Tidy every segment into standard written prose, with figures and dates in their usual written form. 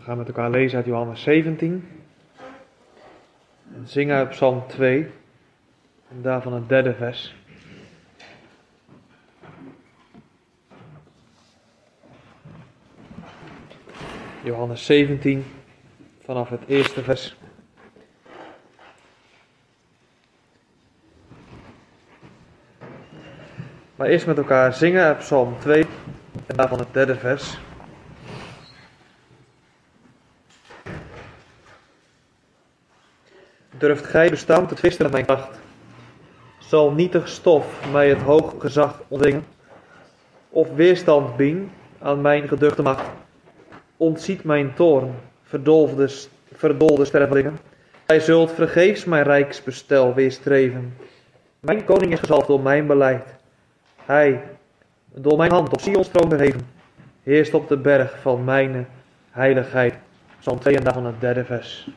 We gaan met elkaar lezen uit Johannes 17. En zingen uit Psalm 2. En daarvan het derde vers. Johannes 17, vanaf het eerste vers. Maar eerst met elkaar zingen uit Psalm 2 en daarvan het derde vers. Durft gij bestaan te twisten met mijn kracht? Zal nietig stof mij het hoog gezag ontdwingen? Of weerstand bieden aan mijn geduchte macht? Ontziet mijn toorn, verdolde stervelingen. Gij zult vergeefs mijn rijksbestel weerstreven. Mijn koning is gezalfd door mijn beleid. Hij, door mijn hand op Sions troon verheven, heerst op de berg van mijn heiligheid. Psalm 2 en daarvan het derde vers.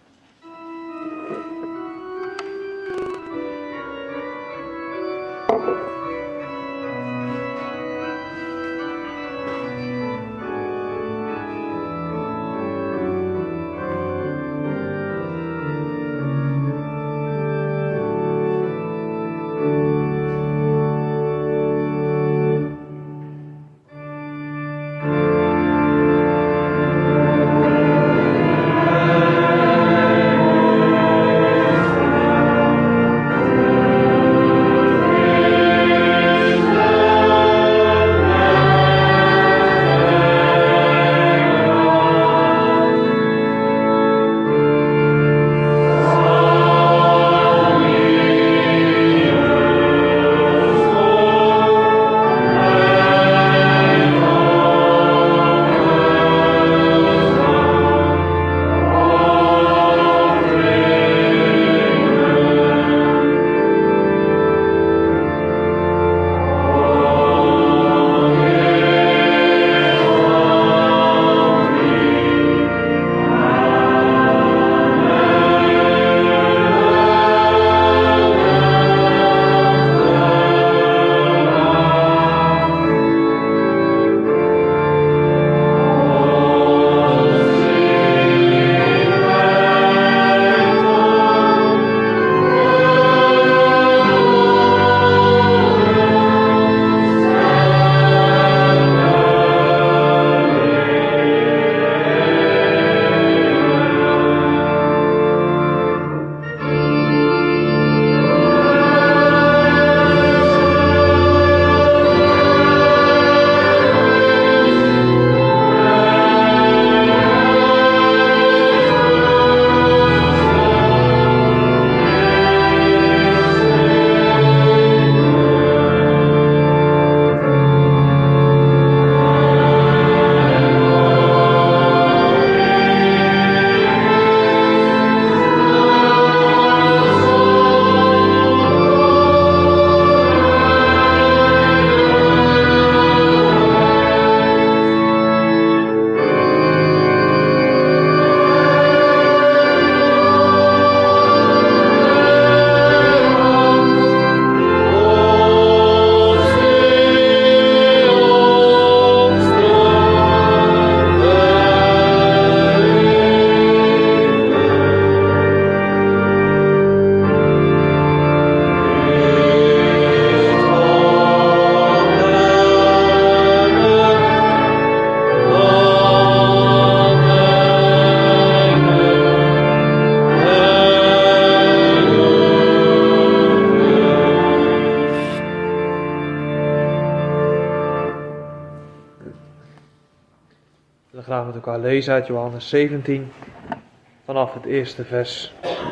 Graag met elkaar lezen uit Johannes 17 vanaf het eerste vers.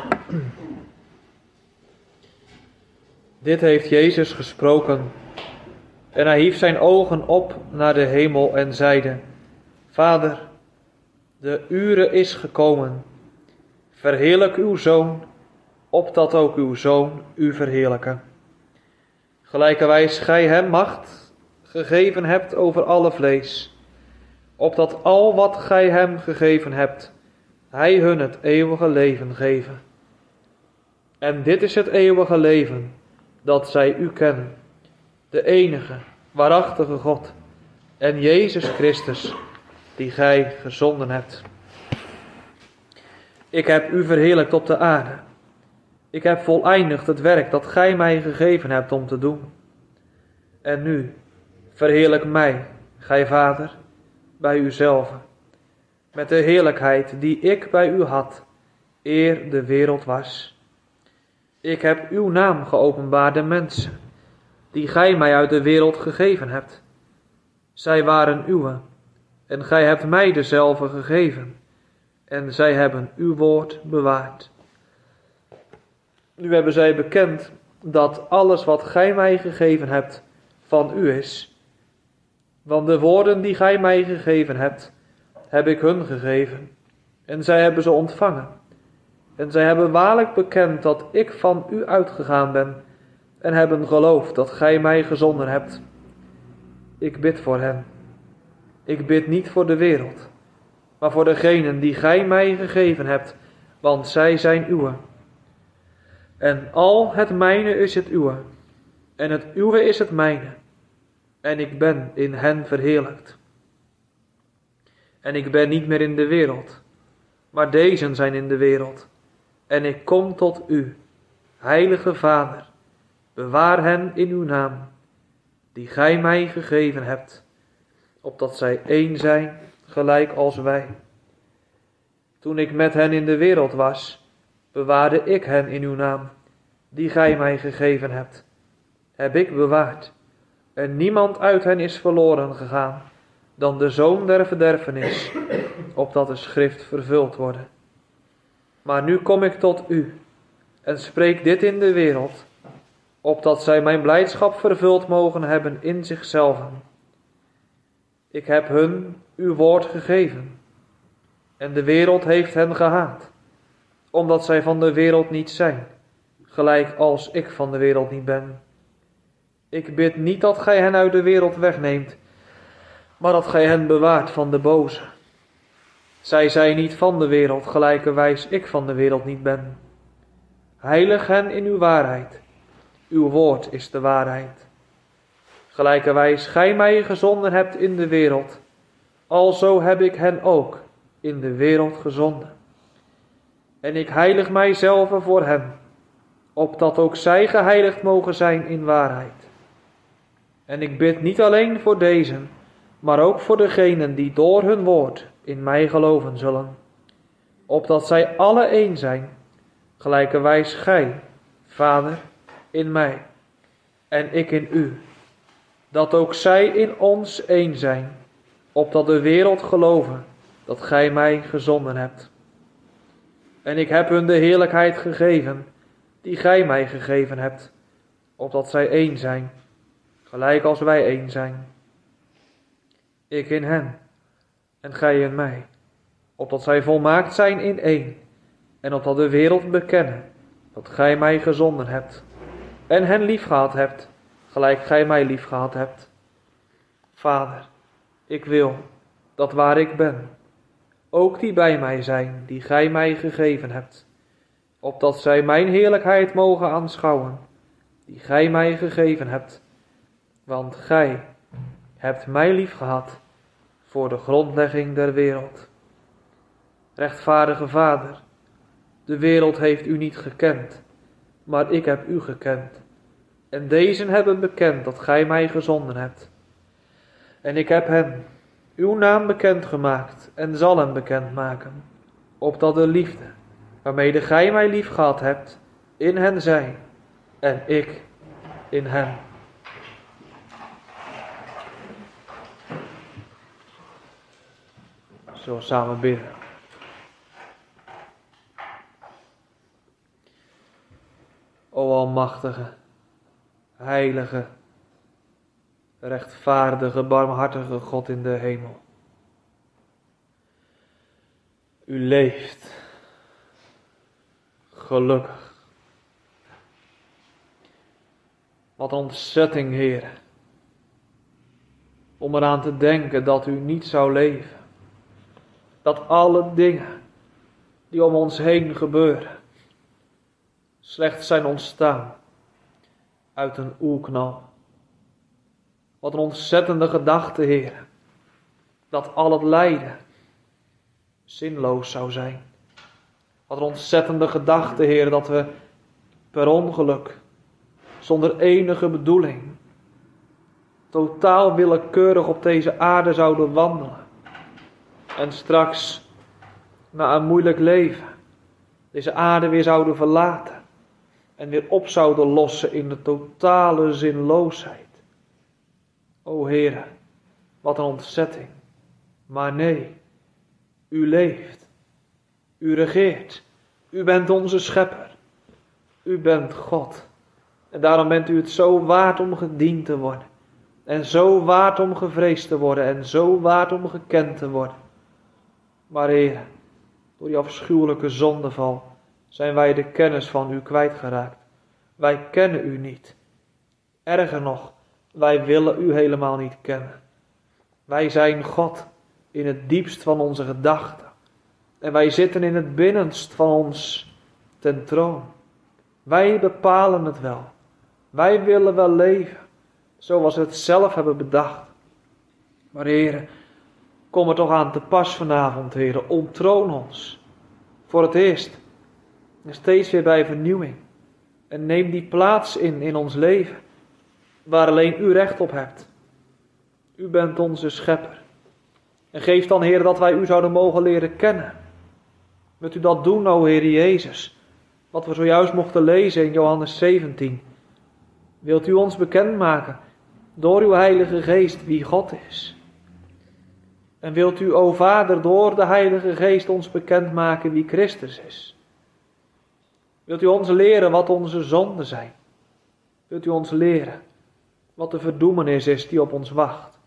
Dit heeft Jezus gesproken en hij hief zijn ogen op naar de hemel en zeide: Vader, de ure is gekomen. Verheerlijk uw Zoon, opdat ook uw Zoon u verheerlijke. Gelijkerwijs gij hem macht gegeven hebt over alle vlees, opdat al wat gij hem gegeven hebt, hij hun het eeuwige leven geven. En dit is het eeuwige leven, dat zij u kennen, de enige, waarachtige God, en Jezus Christus, die gij gezonden hebt. Ik heb u verheerlijkt op de aarde. Ik heb voleindigd het werk dat gij mij gegeven hebt om te doen. En nu, verheerlijk mij, gij Vader, bij uzelf, met de heerlijkheid die ik bij u had, eer de wereld was. Ik heb uw naam geopenbaarde mensen, die gij mij uit de wereld gegeven hebt. Zij waren uwe, en gij hebt mij dezelfde gegeven, en zij hebben uw woord bewaard. Nu hebben zij bekend dat alles wat gij mij gegeven hebt van u is. Want de woorden die gij mij gegeven hebt, heb ik hun gegeven, en zij hebben ze ontvangen. En zij hebben waarlijk bekend dat ik van u uitgegaan ben, en hebben geloofd dat gij mij gezonden hebt. Ik bid voor hen. Ik bid niet voor de wereld, maar voor degenen die gij mij gegeven hebt, want zij zijn uwe. En al het mijne is het uwe, en het uwe is het mijne, en ik ben in hen verheerlijkt. En ik ben niet meer in de wereld, maar dezen zijn in de wereld, en ik kom tot u, heilige Vader, bewaar hen in uw naam, die gij mij gegeven hebt, opdat zij één zijn, gelijk als wij. Toen ik met hen in de wereld was, bewaarde ik hen in uw naam, die gij mij gegeven hebt, heb ik bewaard. En niemand uit hen is verloren gegaan, dan de zoon der verderfenis, opdat de schrift vervuld worden. Maar nu kom ik tot u, en spreek dit in de wereld, opdat zij mijn blijdschap vervuld mogen hebben in zichzelf. Ik heb hun uw woord gegeven, en de wereld heeft hen gehaat, omdat zij van de wereld niet zijn, gelijk als ik van de wereld niet ben. Ik bid niet dat gij hen uit de wereld wegneemt, maar dat gij hen bewaart van de boze. Zij zijn niet van de wereld, gelijkerwijs ik van de wereld niet ben. Heilig hen in uw waarheid. Uw woord is de waarheid. Gelijkerwijs gij mij gezonden hebt in de wereld, alzo heb ik hen ook in de wereld gezonden. En ik heilig mijzelf voor hen, opdat ook zij geheiligd mogen zijn in waarheid. En ik bid niet alleen voor deze, maar ook voor degenen die door hun woord in mij geloven zullen, opdat zij alle één zijn, gelijkerwijs gij, Vader, in mij en ik in u, dat ook zij in ons één zijn, opdat de wereld geloven dat gij mij gezonden hebt. En ik heb hun de heerlijkheid gegeven, die gij mij gegeven hebt, opdat zij één zijn, gelijk als wij één zijn. Ik in hen, en gij in mij, opdat zij volmaakt zijn in één, en opdat de wereld bekennen dat gij mij gezonden hebt, en hen liefgehad hebt, gelijk gij mij liefgehad hebt. Vader, ik wil dat waar ik ben, ook die bij mij zijn, die gij mij gegeven hebt, opdat zij mijn heerlijkheid mogen aanschouwen, die gij mij gegeven hebt, want gij hebt mij liefgehad voor de grondlegging der wereld. Rechtvaardige Vader, de wereld heeft u niet gekend, maar ik heb u gekend. En dezen hebben bekend dat gij mij gezonden hebt. En ik heb hen uw naam bekendgemaakt en zal hem bekendmaken, opdat de liefde waarmede gij mij liefgehad hebt in hen zij en ik in hen. Zullen we samen bidden. O almachtige, heilige, rechtvaardige, barmhartige God in de hemel. U leeft, gelukkig. Wat een ontzetting, Heer, om eraan te denken dat u niet zou leven. Dat alle dingen die om ons heen gebeuren, slechts zijn ontstaan uit een oerknal. Wat een ontzettende gedachte, Heer, dat al het lijden zinloos zou zijn. Wat een ontzettende gedachte, Heer, dat we per ongeluk, zonder enige bedoeling, totaal willekeurig op deze aarde zouden wandelen. En straks, na een moeilijk leven, deze aarde weer zouden verlaten. En weer op zouden lossen in de totale zinloosheid. O Heere, wat een ontzetting. Maar nee, u leeft. U regeert. U bent onze schepper. U bent God. En daarom bent u het zo waard om gediend te worden. En zo waard om gevreesd te worden. En zo waard om gekend te worden. Maar Heere, door die afschuwelijke zondeval zijn wij de kennis van u kwijtgeraakt. Wij kennen u niet. Erger nog, wij willen u helemaal niet kennen. Wij zijn God in het diepst van onze gedachten. En wij zitten in het binnenst van ons ten troon. Wij bepalen het wel. Wij willen wel leven, zoals we het zelf hebben bedacht. Maar Heere, kom er toch aan te pas vanavond, Heere. Onttroon ons. Voor het eerst. En steeds weer bij vernieuwing. En neem die plaats in ons leven. Waar alleen u recht op hebt. U bent onze schepper. En geef dan, Heer, dat wij u zouden mogen leren kennen. Wilt u dat doen, o Heer Jezus? Wat we zojuist mochten lezen in Johannes 17. Wilt u ons bekendmaken door uw Heilige Geest wie God is? En wilt u, o Vader, door de Heilige Geest ons bekendmaken wie Christus is? Wilt u ons leren wat onze zonden zijn? Wilt u ons leren wat de verdoemenis is die op ons wacht?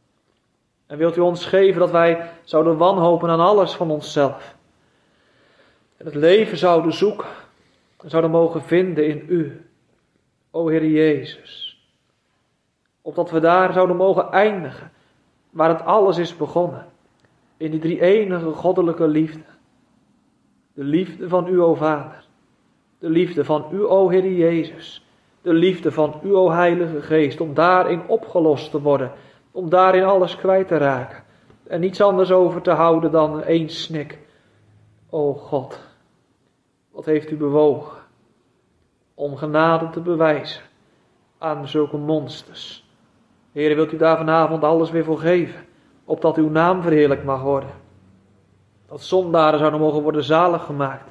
En wilt u ons geven dat wij zouden wanhopen aan alles van onszelf? En het leven zouden zoeken en zouden mogen vinden in u, o Heer Jezus. Opdat we daar zouden mogen eindigen, waar het alles is begonnen. In die drie enige goddelijke liefde. De liefde van u, o Vader. De liefde van u, o Heer Jezus. De liefde van u, o Heilige Geest. Om daarin opgelost te worden. Om daarin alles kwijt te raken. En niets anders over te houden dan één snik. O God, wat heeft u bewogen om genade te bewijzen aan zulke monsters. Heer, wilt u daar vanavond alles weer voor geven, opdat uw naam verheerlijk mag worden. Dat zondaren zouden mogen worden zalig gemaakt.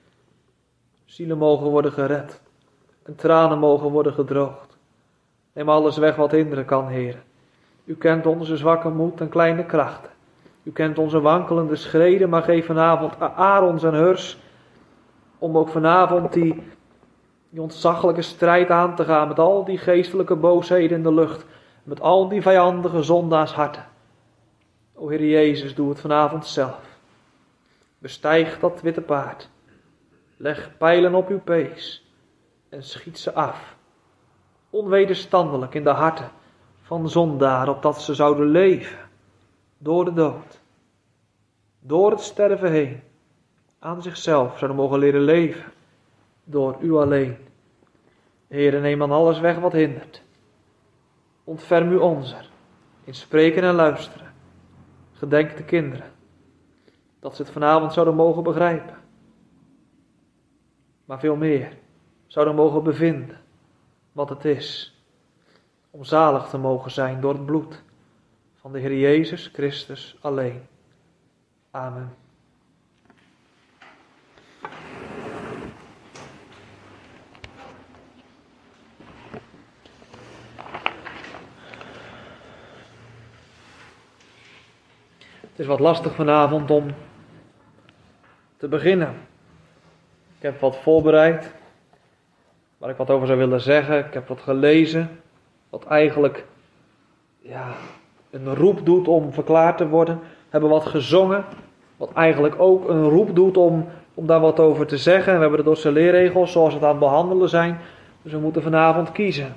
Zielen mogen worden gered. En tranen mogen worden gedroogd. Neem alles weg wat hinderen kan, Heer. U kent onze zwakke moed en kleine krachten. U kent onze wankelende schreden, maar geef vanavond Aarons en Hurs om ook vanavond die ontzaglijke strijd aan te gaan met al die geestelijke boosheden in de lucht, met al die vijandige zondaars harten. O Heer Jezus, doe het vanavond zelf. Bestijg dat witte paard. Leg pijlen op uw pees en schiet ze af. Onwederstandelijk in de harten van zondaren, opdat ze zouden leven door de dood. Door het sterven heen aan zichzelf zouden mogen leren leven door u alleen. Heere, neem dan alles weg wat hindert. Ontferm u onzer in spreken en luisteren. Gedenk de kinderen, dat ze het vanavond zouden mogen begrijpen. Maar veel meer zouden mogen bevinden wat het is om zalig te mogen zijn door het bloed van de Heer Jezus Christus alleen. Amen. Het is wat lastig vanavond om te beginnen. Ik heb wat voorbereid, waar ik wat over zou willen zeggen. Ik heb wat gelezen, wat eigenlijk een roep doet om verklaard te worden. We hebben wat gezongen, wat eigenlijk ook een roep doet om daar wat over te zeggen. We hebben de Dordtse leerregels zoals we het aan het behandelen zijn. Dus we moeten vanavond kiezen.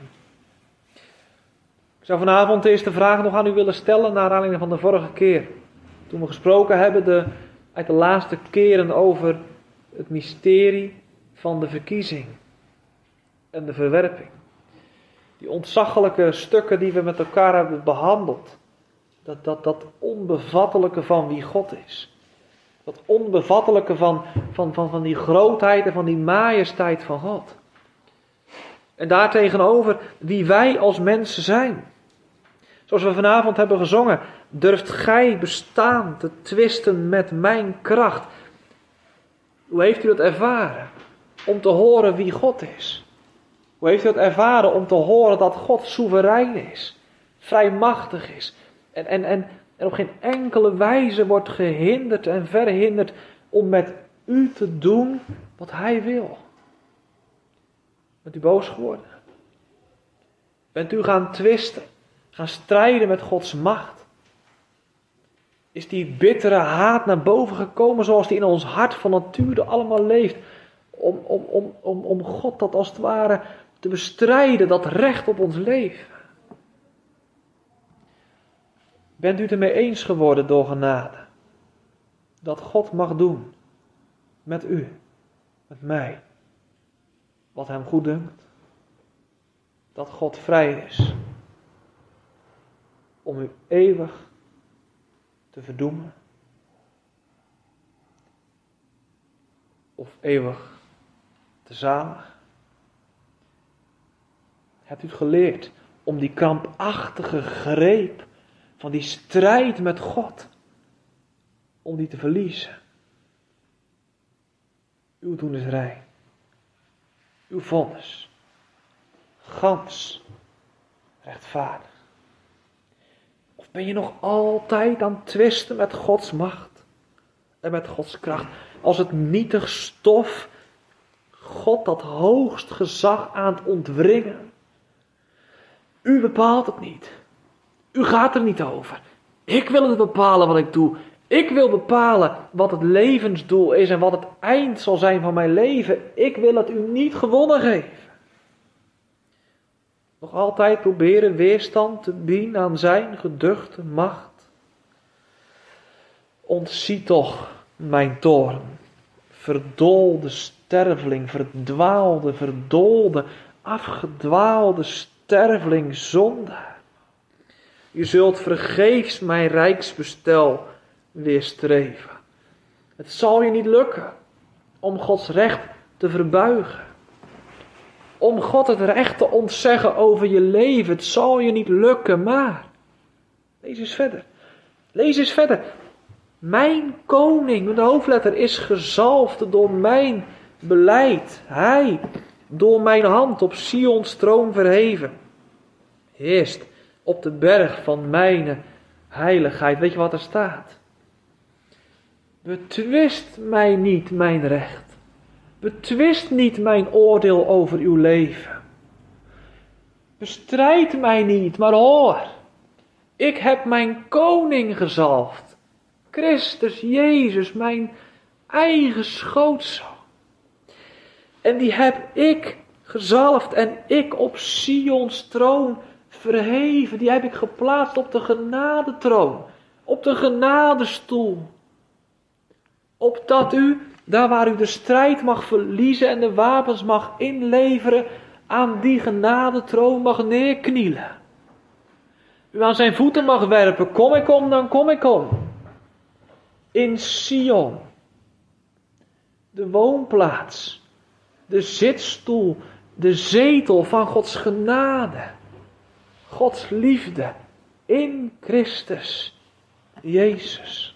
Ik zou vanavond eerst de vraag nog aan u willen stellen, naar aanleiding van de vorige keer. Toen we gesproken hebben uit de laatste keren over het mysterie van de verkiezing en de verwerping. Die ontzaglijke stukken die we met elkaar hebben behandeld. Dat onbevattelijke van wie God is. Dat onbevattelijke van die grootheid en van die majesteit van God. En daartegenover wie wij als mensen zijn. Zoals we vanavond hebben gezongen. Durft gij bestaan te twisten met mijn kracht? Hoe heeft u dat ervaren? Om te horen wie God is. Hoe heeft u dat ervaren om te horen dat God soeverein is? Vrijmachtig is. En op geen enkele wijze wordt gehinderd en verhinderd om met u te doen wat hij wil. Bent u boos geworden? Bent u gaan twisten? Gaan strijden met Gods macht? Is die bittere haat naar boven gekomen zoals die in ons hart van nature allemaal leeft? Om God dat als het ware te bestrijden, dat recht op ons leven. Bent u het ermee eens geworden door genade? Dat God mag doen met u, met mij, wat hem goed dunkt? Dat God vrij is om u eeuwig te verdoemen? Of eeuwig te zaligen? Hebt u het geleerd om die krampachtige greep van die strijd met God, om die te verliezen? Uw doen is rein. Uw vonnis, gans rechtvaardig. Of ben je nog altijd aan het twisten met Gods macht en met Gods kracht? Als het nietig stof God dat hoogst gezag aan het ontwringen. U bepaalt het niet. U gaat er niet over. Ik wil het bepalen wat ik doe. Ik wil bepalen wat het levensdoel is en wat het eind zal zijn van mijn leven. Ik wil het u niet gewonnen geven. Nog altijd proberen weerstand te bieden aan zijn geduchte macht. Ontzie toch mijn toorn. Verdoolde sterveling, verdwaalde, verdolde, afgedwaalde sterveling zondaar. U zult vergeefs mijn rijksbestel weerstreven. Het zal je niet lukken om Gods recht te verbuigen. Om God het recht te ontzeggen over je leven. Het zal je niet lukken, maar lees eens verder. Lees eens verder. Mijn koning, met de hoofdletter, is gezalfd door mijn beleid. Hij, door mijn hand op Sions troon verheven, heerst op de berg van mijn heiligheid. Weet je wat er staat? Betwist mij niet mijn recht. Betwist niet mijn oordeel over uw leven. Bestrijd mij niet, maar hoor. Ik heb mijn koning gezalfd. Christus Jezus, mijn eigen schoonzoon. En die heb ik gezalfd en ik op Sions troon verheven. Die heb ik geplaatst op de genadetroon. Op de genadestoel. Opdat u, daar waar u de strijd mag verliezen en de wapens mag inleveren, aan die genadetroon mag neerknielen. U aan zijn voeten mag werpen. Kom ik om, dan kom ik om. In Sion. De woonplaats. De zitstoel. De zetel van Gods genade. Gods liefde. In Christus Jezus.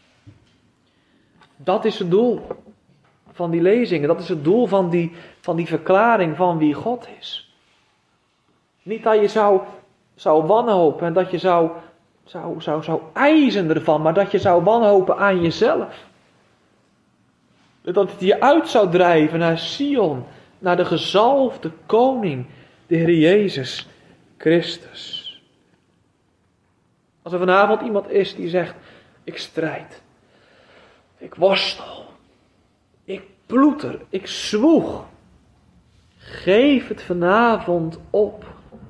Dat is het doel van die lezingen. Dat is het doel van die verklaring van wie God is. Niet dat je zou wanhopen en dat je zou eisen ervan, maar dat je zou wanhopen aan jezelf. Dat het je uit zou drijven naar Sion, naar de gezalfde koning, de Heer Jezus Christus. Als er vanavond iemand is die zegt, ik strijd, ik worstel, ik ploeter, ik zwoeg. Geef het vanavond op.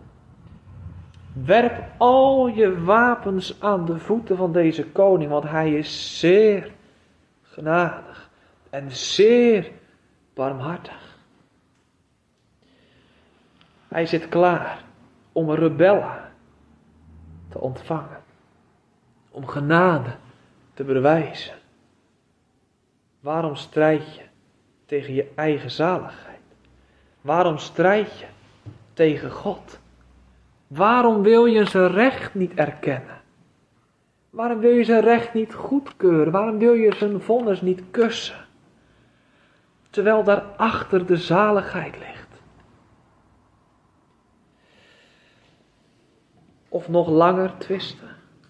Werp al je wapens aan de voeten van deze koning, want hij is zeer genadig en zeer barmhartig. Hij zit klaar om rebellen te ontvangen, om genade te bewijzen. Waarom strijd je tegen je eigen zaligheid? Waarom strijd je tegen God? Waarom wil je zijn recht niet erkennen? Waarom wil je zijn recht niet goedkeuren? Waarom wil je zijn vonnis niet kussen? Terwijl daarachter de zaligheid ligt. Of nog langer twisten.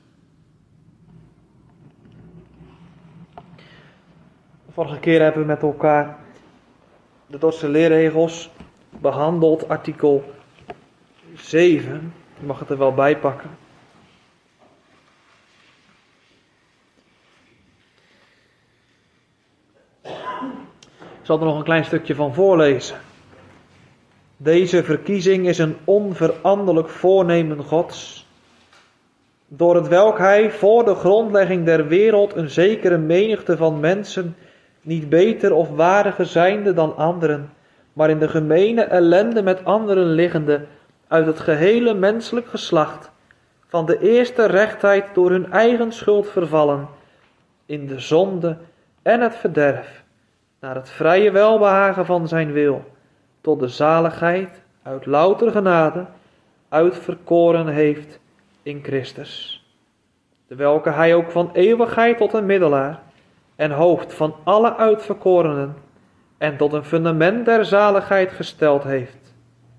Vorige keer hebben we met elkaar de Dordtse leerregels behandeld, artikel 7. Je mag het er wel bij pakken. Ik zal er nog een klein stukje van voorlezen. Deze verkiezing is een onveranderlijk voornemen Gods, door het welk hij voor de grondlegging der wereld een zekere menigte van mensen, niet beter of waardiger zijnde dan anderen, maar in de gemene ellende met anderen liggende, uit het gehele menselijk geslacht, van de eerste rechtheid door hun eigen schuld vervallen, in de zonde en het verderf, naar het vrije welbehagen van zijn wil, tot de zaligheid uit louter genade uitverkoren heeft in Christus, de welke hij ook van eeuwigheid tot een middelaar en hoofd van alle uitverkorenen en tot een fundament der zaligheid gesteld heeft.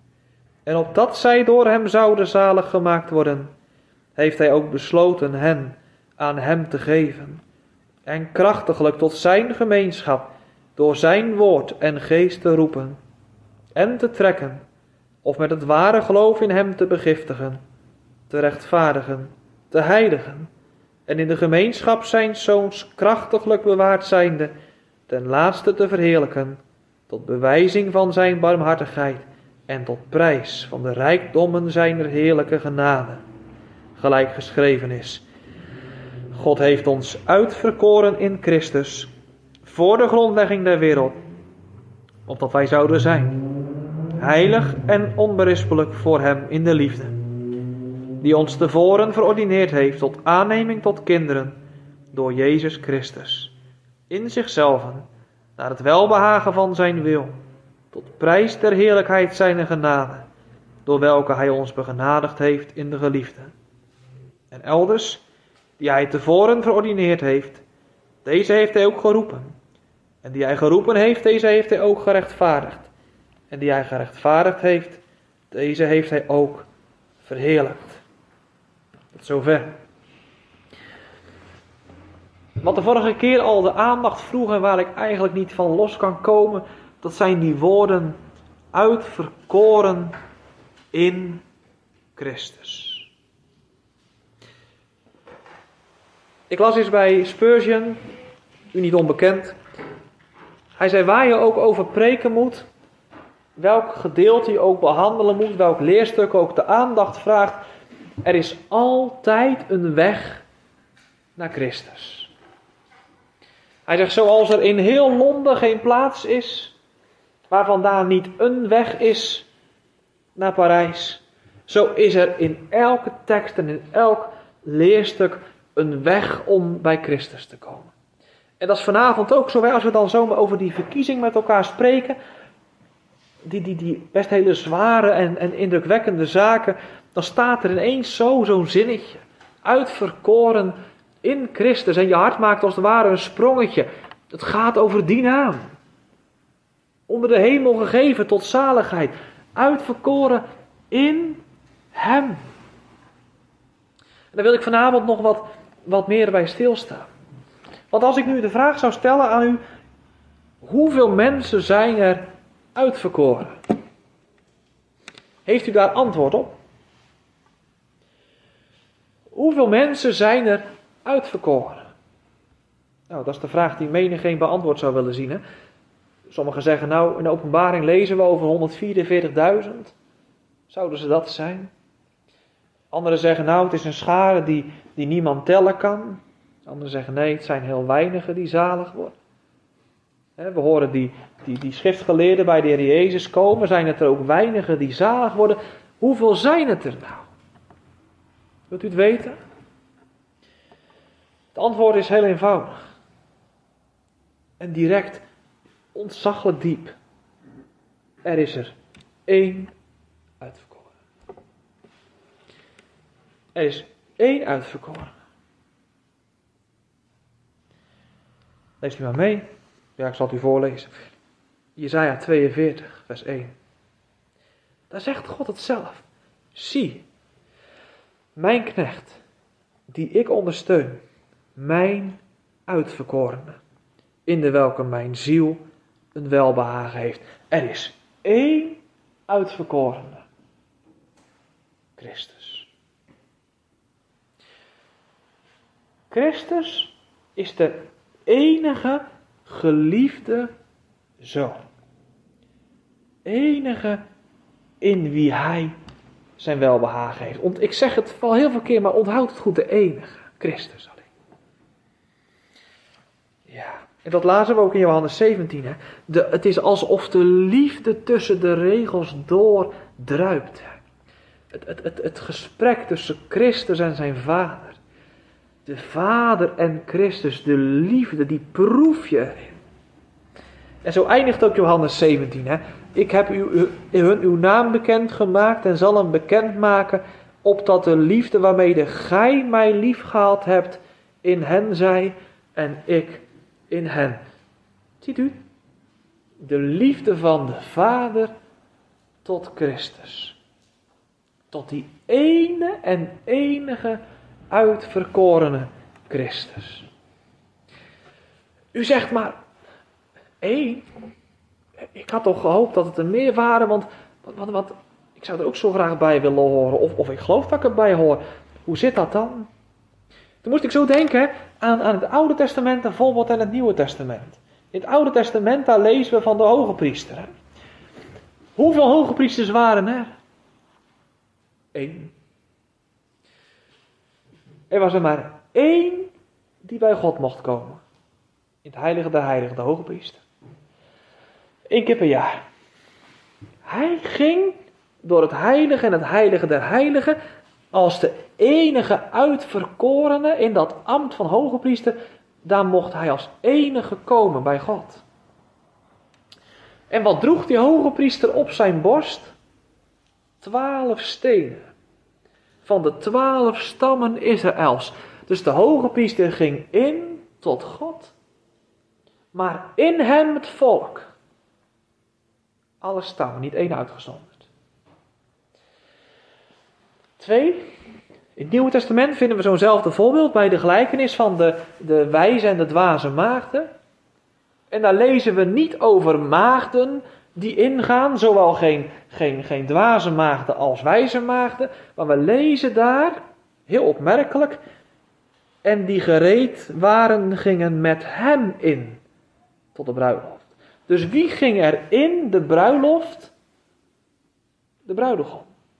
En opdat zij door hem zouden zalig gemaakt worden, heeft hij ook besloten hen aan hem te geven en krachtiglijk tot zijn gemeenschap door zijn woord en geest te roepen en te trekken, of met het ware geloof in hem te begiftigen, te rechtvaardigen, te heiligen, en in de gemeenschap zijn zoons krachtiglijk bewaard zijnde, ten laatste te verheerlijken, tot bewijzing van zijn barmhartigheid en tot prijs van de rijkdommen zijner heerlijke genade. Gelijk geschreven is: God heeft ons uitverkoren in Christus voor de grondlegging der wereld, opdat wij zouden zijn heilig en onberispelijk voor hem in de liefde, die ons tevoren verordineerd heeft tot aanneming tot kinderen door Jezus Christus, in zichzelf, naar het welbehagen van zijn wil, tot prijs der heerlijkheid zijner genade, door welke hij ons begenadigd heeft in de geliefde. En elders, die hij tevoren verordineerd heeft, deze heeft hij ook geroepen. En die hij geroepen heeft, deze heeft hij ook gerechtvaardigd. En die hij gerechtvaardigd heeft, deze heeft hij ook verheerlijkt. Tot zover. Wat de vorige keer al de aandacht vroeg en waar ik eigenlijk niet van los kan komen, dat zijn die woorden uitverkoren in Christus. Ik las eens bij Spurgeon, u niet onbekend. Hij zei, waar je ook over preken moet, welk gedeelte je ook behandelen moet, welk leerstuk ook de aandacht vraagt, er is altijd een weg naar Christus. Hij zegt, zoals er in heel Londen geen plaats is, waar vandaan niet een weg is naar Parijs, zo is er in elke tekst en in elk leerstuk een weg om bij Christus te komen. En dat is vanavond ook zo, als we dan zomaar over die verkiezing met elkaar spreken, die best hele zware en indrukwekkende zaken, dan staat er ineens zo'n zinnetje, uitverkoren in Christus. En je hart maakt als het ware een sprongetje. Het gaat over die naam. Onder de hemel gegeven tot zaligheid. Uitverkoren in hem. En daar wil ik vanavond nog wat meer bij stilstaan. Want als ik nu de vraag zou stellen aan u, hoeveel mensen zijn er uitverkoren? Heeft u daar antwoord op? Hoeveel mensen zijn er uitverkoren? Nou, dat is de vraag die menigeen beantwoord zou willen zien. Hè? Sommigen zeggen, nou, in de Openbaring lezen we over 144.000. Zouden ze dat zijn? Anderen zeggen, nou, het is een schare die niemand tellen kan. Anderen zeggen, nee, het zijn heel weinigen die zalig worden. We horen die schriftgeleerden bij de Heer Jezus komen. Zijn het er ook weinigen die zalig worden? Hoeveel zijn het er nou? Wilt u het weten? Het antwoord is heel eenvoudig. En direct, ontzaglijk diep. Er is er één uitverkoren. Er is één uitverkoren. Lees u maar mee. Ja, ik zal het u voorlezen. Jesaja 42, vers 1. Daar zegt God het zelf. Zie, mijn knecht, die ik ondersteun, mijn uitverkorene, in de welke mijn ziel een welbehagen heeft. Er is één uitverkorene. Christus. Christus is de enige geliefde zoon. Enige in wie hij zijn welbehagen heeft. Ik zeg het wel heel veel keer, maar onthoud het goed, de enige. Christus alleen. Ja, en dat lazen we ook in Johannes 17. Hè. Het is alsof de liefde tussen de regels door druipt. Het gesprek tussen Christus en zijn vader. De vader en Christus, de liefde, die proef je erin. En zo eindigt ook Johannes 17. Hè. Ik heb uw naam bekend gemaakt en zal hem bekend maken, opdat de liefde waarmede gij mij lief gehad hebt, in hen zij en ik in hen. Ziet u? De liefde van de Vader tot Christus. Tot die ene en enige uitverkorene Christus. U zegt maar, één? Ik had toch gehoopt dat het er meer waren, want ik zou er ook zo graag bij willen horen. Of ik geloof dat ik erbij hoor. Hoe zit dat dan? Toen moest ik zo denken aan het Oude Testament bijvoorbeeld en het Nieuwe Testament. In het Oude Testament, daar lezen we van de hoge priester. Hè? Hoeveel hoge priesters waren er? 1. Er was er maar 1 die bij God mocht komen. In het heilige der heiligen, de hoge priester. 1 keer per jaar. Hij ging door het heilige en het heilige der heiligen als de enige uitverkorene in dat ambt van hoge priester. Daar mocht hij als enige komen bij God. En wat droeg die hoge priester op zijn borst? 12 stenen. Van de 12 stammen Israëls. Dus de hoge priester ging in tot God. Maar in hem het volk. Alle stammen, niet één uitgezonderd. 2. In het Nieuwe Testament vinden we zo'nzelfde voorbeeld bij de gelijkenis van de wijze en de dwaze maagden. En daar lezen we niet over maagden die ingaan, zowel geen dwaze maagden als wijze maagden. Maar we lezen daar, heel opmerkelijk, en die gereed waren gingen met hem in tot de bruiloft. Dus wie ging er in de bruiloft? De bruidegom.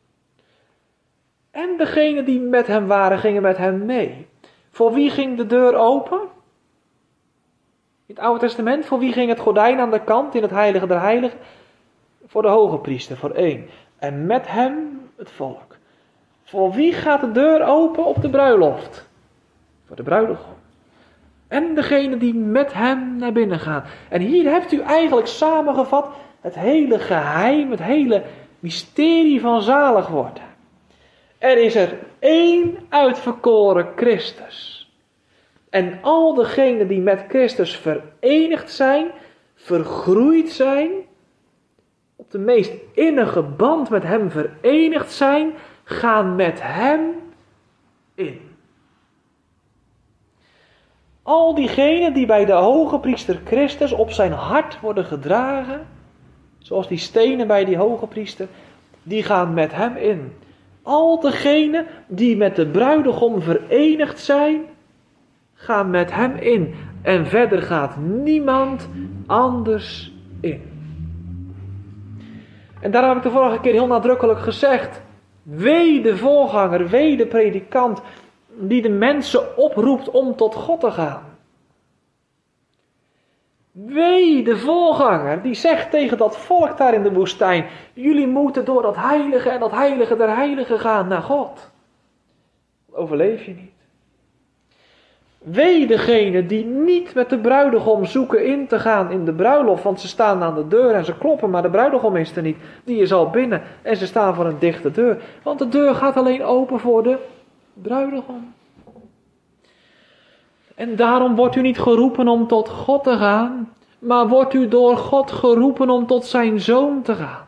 En degenen die met hem waren, gingen met hem mee. Voor wie ging de deur open? In het Oude Testament, voor wie ging het gordijn aan de kant in het heilige der heiligen? Voor de hoge priester, voor 1. En met hem het volk. Voor wie gaat de deur open op de bruiloft? Voor de bruidegom. En degene die met hem naar binnen gaan. En hier hebt u eigenlijk samengevat het hele geheim, het hele mysterie van zalig worden. Er is er 1 uitverkoren Christus. En al degenen die met Christus verenigd zijn, vergroeid zijn, op de meest innige band met hem verenigd zijn, gaan met hem in. Al diegenen die bij de hoge priester Christus op zijn hart worden gedragen, zoals die stenen bij die hoge priester, die gaan met hem in. Al degenen die met de bruidegom verenigd zijn, gaan met hem in. En verder gaat niemand anders in. En daarom heb ik de vorige keer heel nadrukkelijk gezegd, wee de voorganger, wee de predikant, die de mensen oproept om tot God te gaan. Wee de voorganger die zegt tegen dat volk daar in de woestijn, jullie moeten door dat heilige en dat heilige der heiligen gaan naar God. Dat overleef je niet. Wee degene die niet met de bruidegom zoeken in te gaan in de bruiloft, want ze staan aan de deur en ze kloppen, maar de bruidegom is er niet. Die is al binnen en ze staan voor een dichte deur. Want de deur gaat alleen open voor de bruidegom. En daarom wordt u niet geroepen om tot God te gaan, maar wordt u door God geroepen om tot zijn Zoon te gaan.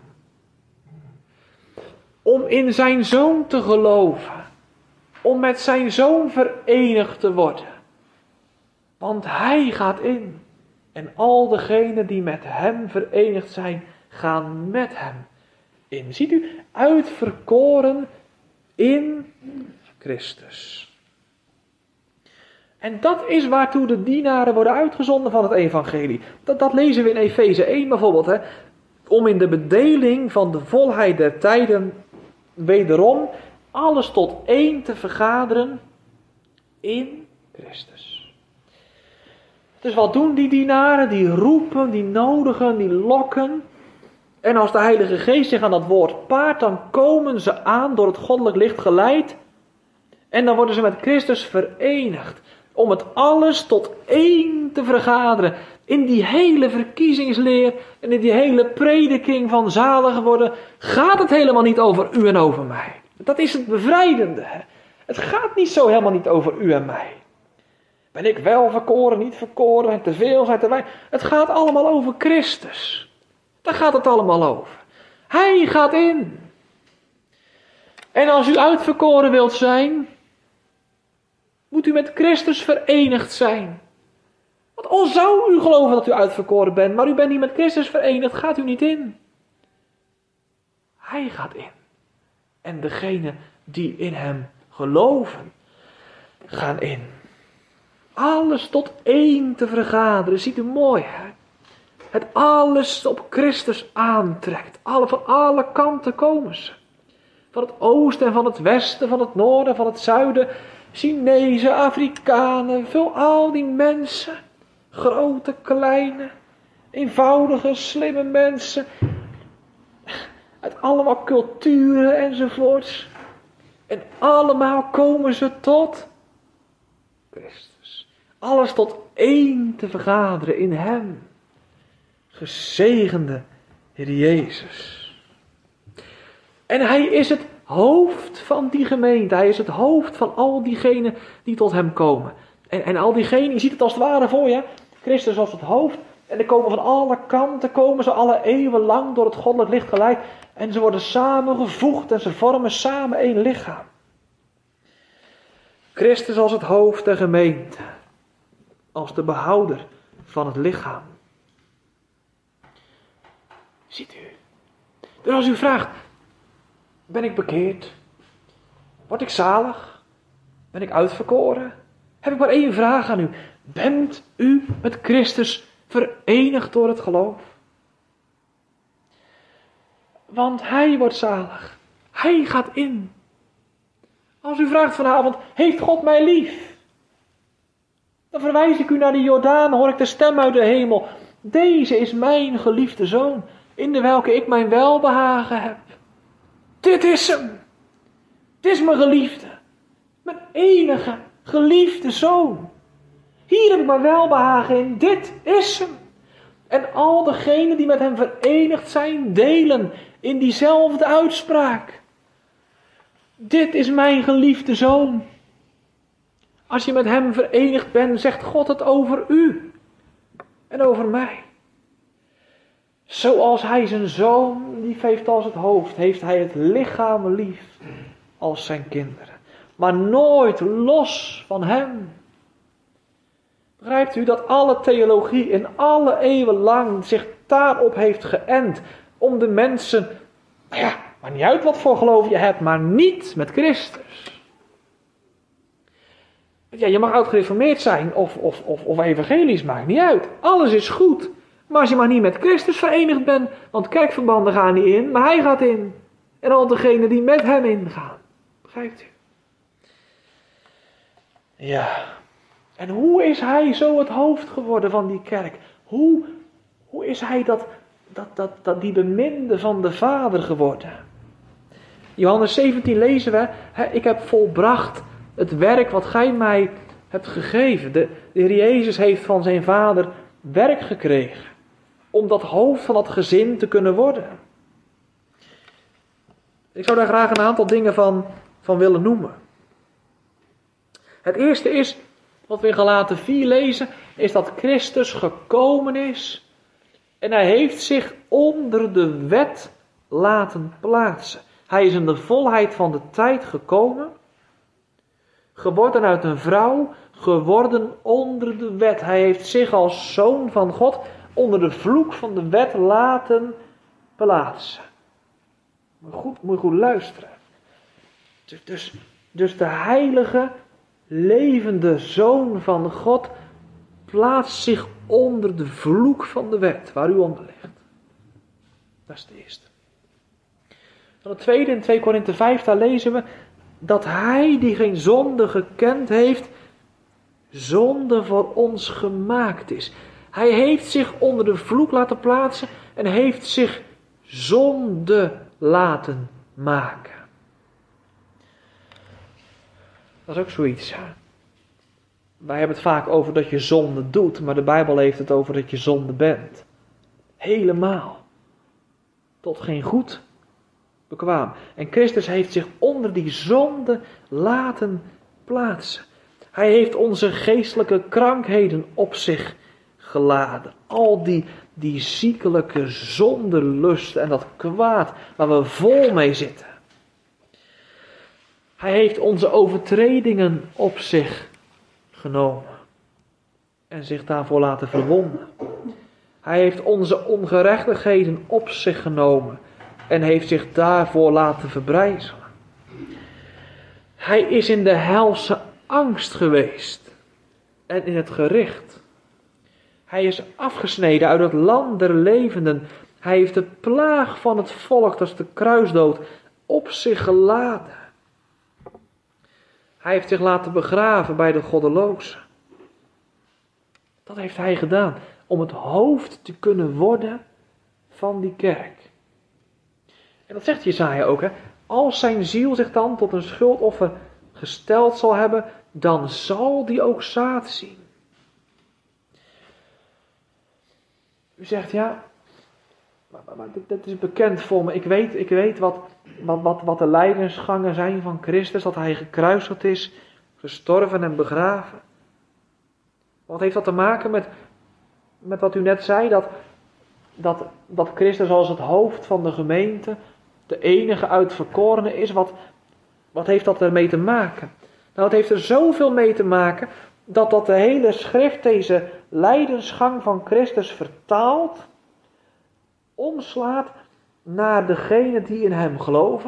Om in zijn Zoon te geloven. Om met zijn Zoon verenigd te worden. Want hij gaat in. En al degenen die met hem verenigd zijn, gaan met hem in. Ziet u, uitverkoren in Christus. En dat is waartoe de dienaren worden uitgezonden van het evangelie. Dat lezen we in Efeze 1 bijvoorbeeld. Hè. Om in de bedeling van de volheid der tijden wederom alles tot één te vergaderen in Christus. Dus wat doen die dienaren? Die roepen, die nodigen, die lokken. En als de Heilige Geest zich aan dat woord paart, dan komen ze aan door het goddelijk licht geleid. En dan worden ze met Christus verenigd. Om het alles tot één te vergaderen. In die hele verkiezingsleer en in die hele prediking van zalig worden, gaat het helemaal niet over u en over mij. Dat is het bevrijdende. Hè? Het gaat niet zo helemaal niet over u en mij. Ben ik wel verkoren, niet verkoren, zijn te veel, zijn te weinig. Het gaat allemaal over Christus. Daar gaat het allemaal over. Hij gaat in. En als u uitverkoren wilt zijn, moet u met Christus verenigd zijn. Want al zou u geloven dat u uitverkoren bent, maar u bent niet met Christus verenigd, gaat u niet in. Hij gaat in. En degenen die in hem geloven, gaan in. Alles tot één te vergaderen. Ziet u mooi, hè? Het alles op Christus aantrekt. Van alle kanten komen ze. Van het oosten en van het westen, van het noorden, van het zuiden. Chinezen, Afrikanen, al die mensen. Grote, kleine, eenvoudige, slimme mensen. Uit allemaal culturen enzovoorts. En allemaal komen ze tot Christus. Alles tot één te vergaderen in hem. Gezegende Heer Jezus. En hij is het hoofd van die gemeente. Hij is het hoofd van al diegenen die tot hem komen. En al diegenen, je ziet het als het ware voor je. Christus als het hoofd. En er komen van alle kanten, komen ze alle eeuwen lang door het goddelijk licht geleid. En ze worden samengevoegd en ze vormen samen één lichaam. Christus als het hoofd der gemeente. Als de behouder van het lichaam. Ziet u. Dus als u vraagt, ben ik bekeerd? Word ik zalig? Ben ik uitverkoren? Heb ik maar één vraag aan u. Bent u met Christus verenigd door het geloof? Want hij wordt zalig. Hij gaat in. Als u vraagt vanavond, heeft God mij lief? Dan verwijs ik u naar de Jordaan, hoor ik de stem uit de hemel. Deze is mijn geliefde zoon, in de welke ik mijn welbehagen heb. Dit is hem. Dit is mijn geliefde. Mijn enige geliefde zoon. Hier heb ik mijn welbehagen in. Dit is hem. En al degenen die met hem verenigd zijn, delen in diezelfde uitspraak. Dit is mijn geliefde zoon. Als je met hem verenigd bent, zegt God het over u. En over mij. Zoals hij zijn zoon lief heeft als het hoofd, heeft hij het lichaam lief als zijn kinderen. Maar nooit los van hem. Begrijpt u dat alle theologie in alle eeuwen lang zich daarop heeft geënt. Om de mensen, maar niet uit wat voor geloof je hebt, maar niet met Christus. Ja, je mag oud-gereformeerd zijn of evangelisch, maakt niet uit. Alles is goed. Maar als je maar niet met Christus verenigd bent, want kerkverbanden gaan niet in, maar hij gaat in. En al degenen die met hem ingaan. Begrijpt u? Ja. En hoe is hij zo het hoofd geworden van die kerk? Hoe is hij dat die beminde van de Vader geworden? Johannes 17 lezen we, ik heb volbracht het werk wat gij mij hebt gegeven. De Heer Jezus heeft van zijn Vader werk gekregen om dat hoofd van dat gezin te kunnen worden. Ik zou daar graag een aantal dingen van willen noemen. Het eerste is, wat we in Galaten 4 lezen, is dat Christus gekomen is en hij heeft zich onder de wet laten plaatsen. Hij is in de volheid van de tijd gekomen, geworden uit een vrouw, geworden onder de wet. Hij heeft zich als zoon van God onder de vloek van de wet laten plaatsen. Moet je goed luisteren. Dus de heilige, levende Zoon van God plaatst zich onder de vloek van de wet, waar u onder ligt. Dat is het eerste. Dan het tweede, in 2 Korinthe 5, daar lezen we dat hij die geen zonde gekend heeft, zonde voor ons gemaakt is. Hij heeft zich onder de vloek laten plaatsen en heeft zich zonde laten maken. Dat is ook zoiets. Wij hebben het vaak over dat je zonde doet, maar de Bijbel heeft het over dat je zonde bent. Helemaal. Tot geen goed bekwaam. En Christus heeft zich onder die zonde laten plaatsen. Hij heeft onze geestelijke krankheden op zich geladen. Al die ziekelijke zondelust en dat kwaad waar we vol mee zitten. Hij heeft onze overtredingen op zich genomen en zich daarvoor laten verwonden. Hij heeft onze ongerechtigheden op zich genomen en heeft zich daarvoor laten verbrijzelen. Hij is in de helse angst geweest en in het gericht. Hij is afgesneden uit het land der levenden. Hij heeft de plaag van het volk, dat is de kruisdood, op zich geladen. Hij heeft zich laten begraven bij de goddelozen. Dat heeft hij gedaan om het hoofd te kunnen worden van die kerk. En dat zegt Jesaja ook. Als zijn ziel zich dan tot een schuldoffer gesteld zal hebben, dan zal die ook zaad zien. U zegt ja, maar dat is bekend voor me. Ik weet wat de lijdensgangen zijn van Christus, dat hij gekruisigd is, gestorven en begraven. Wat heeft dat te maken met wat u net zei, dat Christus als het hoofd van de gemeente de enige uitverkorene is? Wat heeft dat ermee te maken? Nou, het heeft er zoveel mee te maken dat de hele schrift deze lijdensgang van Christus vertaalt, omslaat naar degenen die in hem geloven.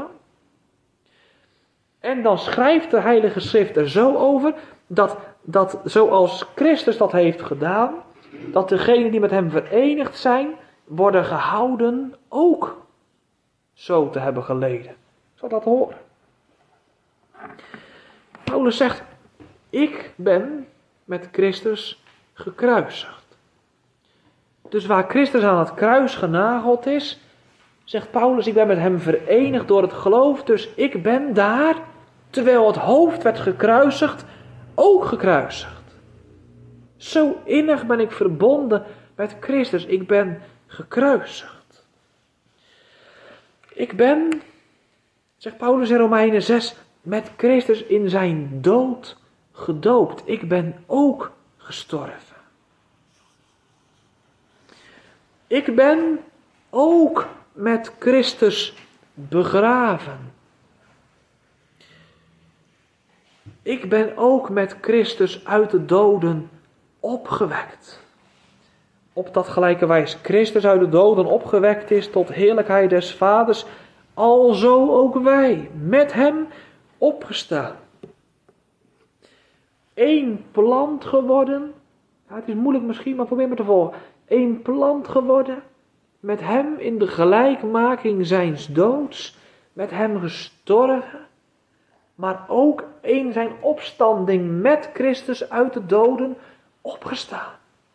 En dan schrijft de Heilige Schrift er zo over dat zoals Christus dat heeft gedaan, dat degenen die met hem verenigd zijn, worden gehouden ook zo te hebben geleden. Ik zal dat horen. Paulus zegt, ik ben met Christus gekruisigd. Dus waar Christus aan het kruis genageld is, zegt Paulus, ik ben met hem verenigd door het geloof, dus ik ben daar, terwijl het hoofd werd gekruisigd, ook gekruisigd. Zo innig ben ik verbonden met Christus, ik ben gekruisigd. Ik ben, zegt Paulus in Romeinen 6, met Christus in zijn dood gedoopt. Ik ben ook gestorven. Ik ben ook met Christus begraven. Ik ben ook met Christus uit de doden opgewekt. Op dat gelijke wijze Christus uit de doden opgewekt is tot heerlijkheid des Vaders, alzo ook wij met hem opgestaan. Eén plant geworden, het is moeilijk misschien, maar probeer me te volgen. Eén plant geworden, met hem in de gelijkmaking zijns doods, met hem gestorven, maar ook in zijn opstanding met Christus uit de doden opgestaan.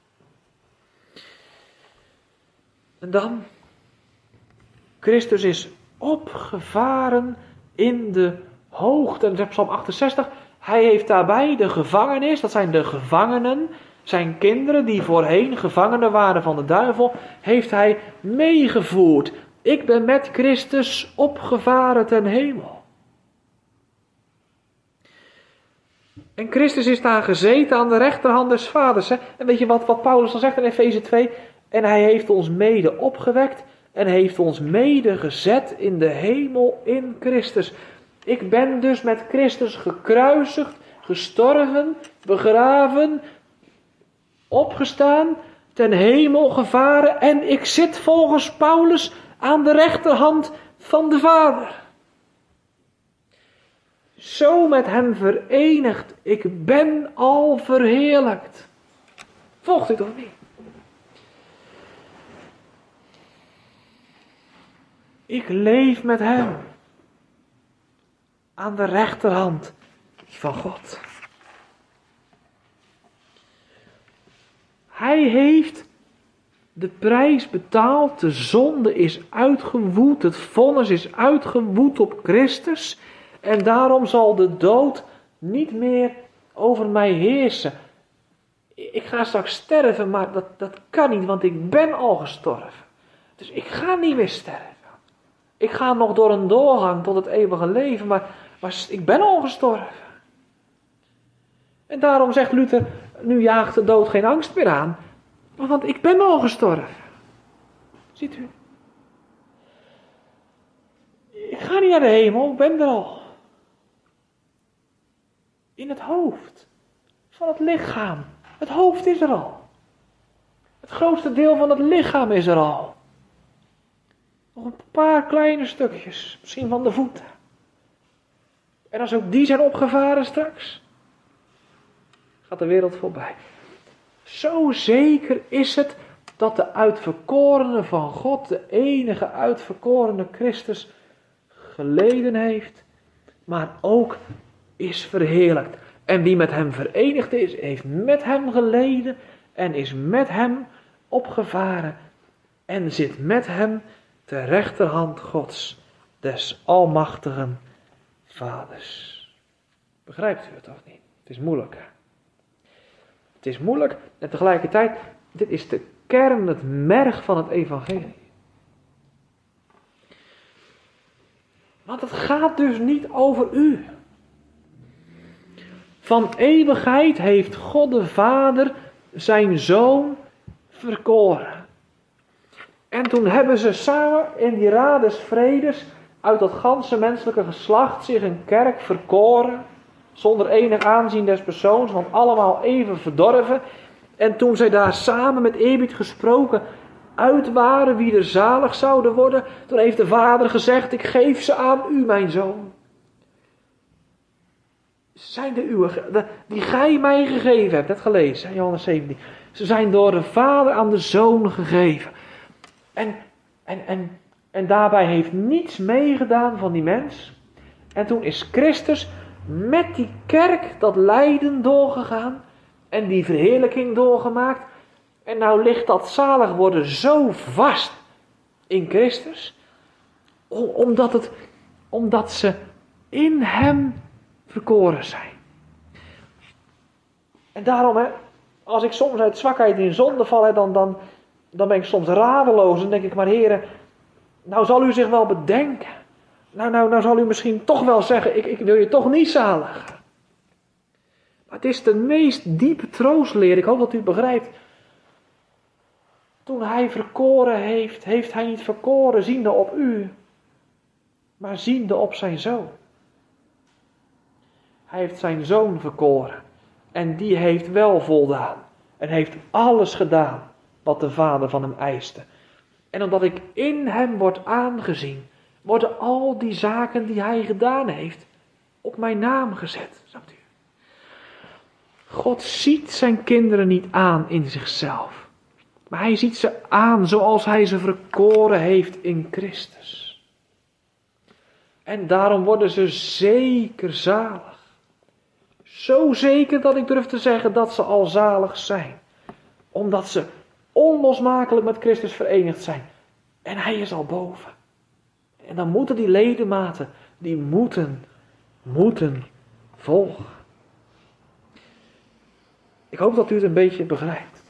En dan, Christus is opgevaren in de hoogte. En zegt Psalm 68, Hij heeft daarbij de gevangenis, dat zijn de gevangenen, zijn kinderen die voorheen gevangenen waren van de duivel, heeft hij meegevoerd. Ik ben met Christus opgevaren ten hemel. En Christus is daar gezeten aan de rechterhand des Vaders. Hè? En weet je wat Paulus dan zegt in Efeze 2? En hij heeft ons mede opgewekt en heeft ons mede gezet in de hemel in Christus. Ik ben dus met Christus gekruisigd, gestorven, begraven, opgestaan, ten hemel gevaren en ik zit volgens Paulus aan de rechterhand van de Vader. Zo met hem verenigd, ik ben al verheerlijkt. Volgt u toch niet? Ik leef met hem aan de rechterhand van God. Hij heeft de prijs betaald, de zonde is uitgewoed, het vonnis is uitgewoed op Christus. En daarom zal de dood niet meer over mij heersen. Ik ga straks sterven, maar dat kan niet, want ik ben al gestorven. Dus ik ga niet meer sterven. Ik ga nog door een doorgang tot het eeuwige leven, maar ik ben al gestorven. En daarom zegt Luther, nu jaagt de dood geen angst meer aan, want ik ben al gestorven. Ziet u? Ik ga niet naar de hemel, ik ben er al. In het hoofd van het lichaam. Het hoofd is er al. Het grootste deel van het lichaam is er al. Nog een paar kleine stukjes, misschien van de voeten. En als ook die zijn opgevaren straks, gaat de wereld voorbij. Zo zeker is het dat de uitverkorene van God, de enige uitverkorene Christus, geleden heeft, maar ook is verheerlijkt. En wie met hem verenigd is, heeft met hem geleden en is met hem opgevaren en zit met hem ter rechterhand Gods, des almachtigen Vaders. Begrijpt u het toch niet? Het is moeilijk. Het is moeilijk en tegelijkertijd, dit is de kern, het merg van het evangelie. Want het gaat dus niet over u. Van eeuwigheid heeft God de Vader zijn Zoon verkoren. En toen hebben ze samen in die raad des vredes uit dat ganse menselijke geslacht zich een kerk verkoren. Zonder enig aanzien des persoons, want allemaal even verdorven. En toen zij daar samen met eerbied gesproken uit waren wie er zalig zouden worden, toen heeft de Vader gezegd, ik geef ze aan u, mijn Zoon. Zijn de uwe, die gij mij gegeven hebt, net gelezen, Johannes 17. Ze zijn door de Vader aan de Zoon gegeven. En daarbij heeft niets meegedaan van die mens. En toen is Christus met die kerk dat lijden doorgegaan en die verheerlijking doorgemaakt. En nou ligt dat zalig worden zo vast in Christus, omdat ze in hem verkoren zijn. En daarom, als ik soms uit zwakheid in zonde val, dan ben ik soms radeloos. En denk ik, maar heren, nou zal u zich wel bedenken. Nou zal u misschien toch wel zeggen, ik wil je toch niet zaligen. Maar het is de meest diepe troostleer, ik hoop dat u het begrijpt. Toen hij verkoren heeft hij niet verkoren ziende op u, maar ziende op zijn Zoon. Hij heeft zijn Zoon verkoren en die heeft wel voldaan en heeft alles gedaan wat de Vader van hem eiste. En omdat ik in hem word aangezien, worden al die zaken die hij gedaan heeft op mijn naam gezet. Snapt u? God ziet zijn kinderen niet aan in zichzelf, maar hij ziet ze aan zoals hij ze verkoren heeft in Christus. En daarom worden ze zeker zalig. Zo zeker dat ik durf te zeggen dat ze al zalig zijn. Omdat ze onlosmakelijk met Christus verenigd zijn. En hij is al boven. En dan moeten die ledematen, die moeten volgen. Ik hoop dat u het een beetje begrijpt.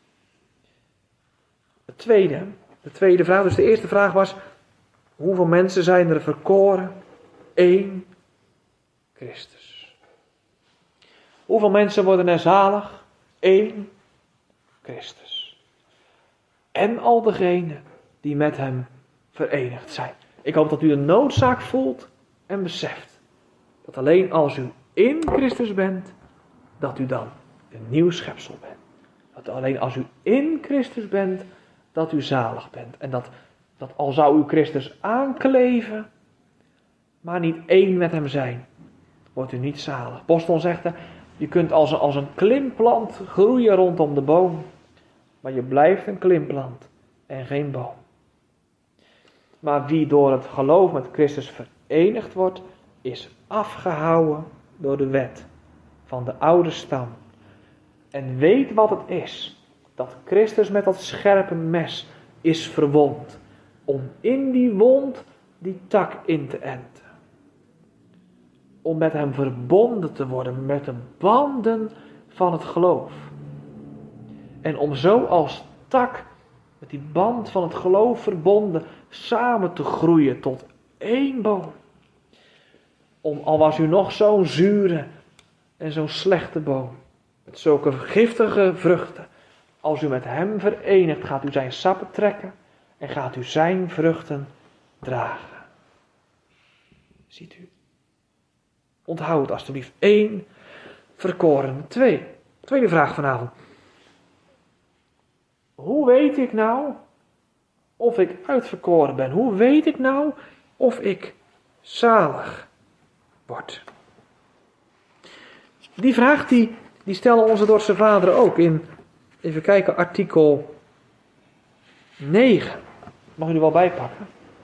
De tweede vraag, dus de eerste vraag was, hoeveel mensen zijn er verkoren? 1 Christus. Hoeveel mensen worden er zalig? 1 Christus. En al degenen die met hem verenigd zijn. Ik hoop dat u de noodzaak voelt en beseft dat alleen als u in Christus bent, dat u dan een nieuw schepsel bent. Dat alleen als u in Christus bent, dat u zalig bent. En dat al zou u Christus aankleven, maar niet één met hem zijn, wordt u niet zalig. Boston zegt, je kunt als een klimplant groeien rondom de boom, maar je blijft een klimplant en geen boom. Maar wie door het geloof met Christus verenigd wordt, is afgehouden door de wet van de oude stam. En weet wat het is, dat Christus met dat scherpe mes is verwond, om in die wond die tak in te enten. Om met hem verbonden te worden met de banden van het geloof. En om zo als tak met die band van het geloof verbonden samen te groeien tot één boom. Al was u nog zo'n zure en zo'n slechte boom, met zulke giftige vruchten, als u met hem verenigt, gaat u zijn sappen trekken en gaat u zijn vruchten dragen. Ziet u? Onthoud het alstublieft. 1 verkoren. 2. Tweede vraag vanavond. Hoe weet ik nou of ik uitverkoren ben? Hoe weet ik nou of ik zalig word? Die vraag die stellen onze Dordtse vaderen ook in, even kijken, artikel 9. Mag u er wel bij pakken?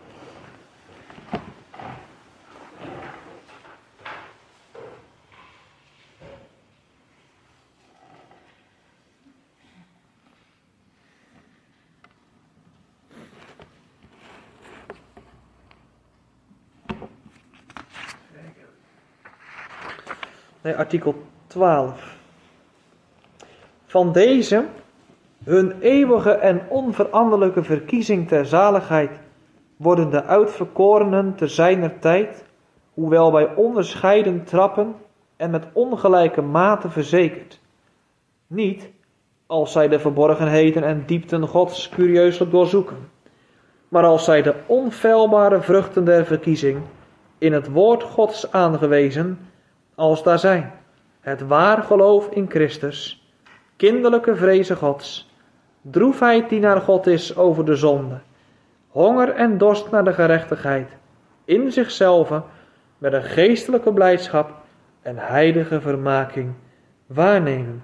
Nee, artikel 12. Van deze, hun eeuwige en onveranderlijke verkiezing ter zaligheid, worden de uitverkorenen te zijner tijd, hoewel bij onderscheiden trappen en met ongelijke mate verzekerd. Niet als zij de verborgenheden en diepten Gods curieuselijk doorzoeken, maar als zij de onfeilbare vruchten der verkiezing in het woord Gods aangewezen, als daar zijn, het waar geloof in Christus, kinderlijke vreze Gods, droefheid die naar God is over de zonde, honger en dorst naar de gerechtigheid, in zichzelf met een geestelijke blijdschap en heilige vermaking waarnemen.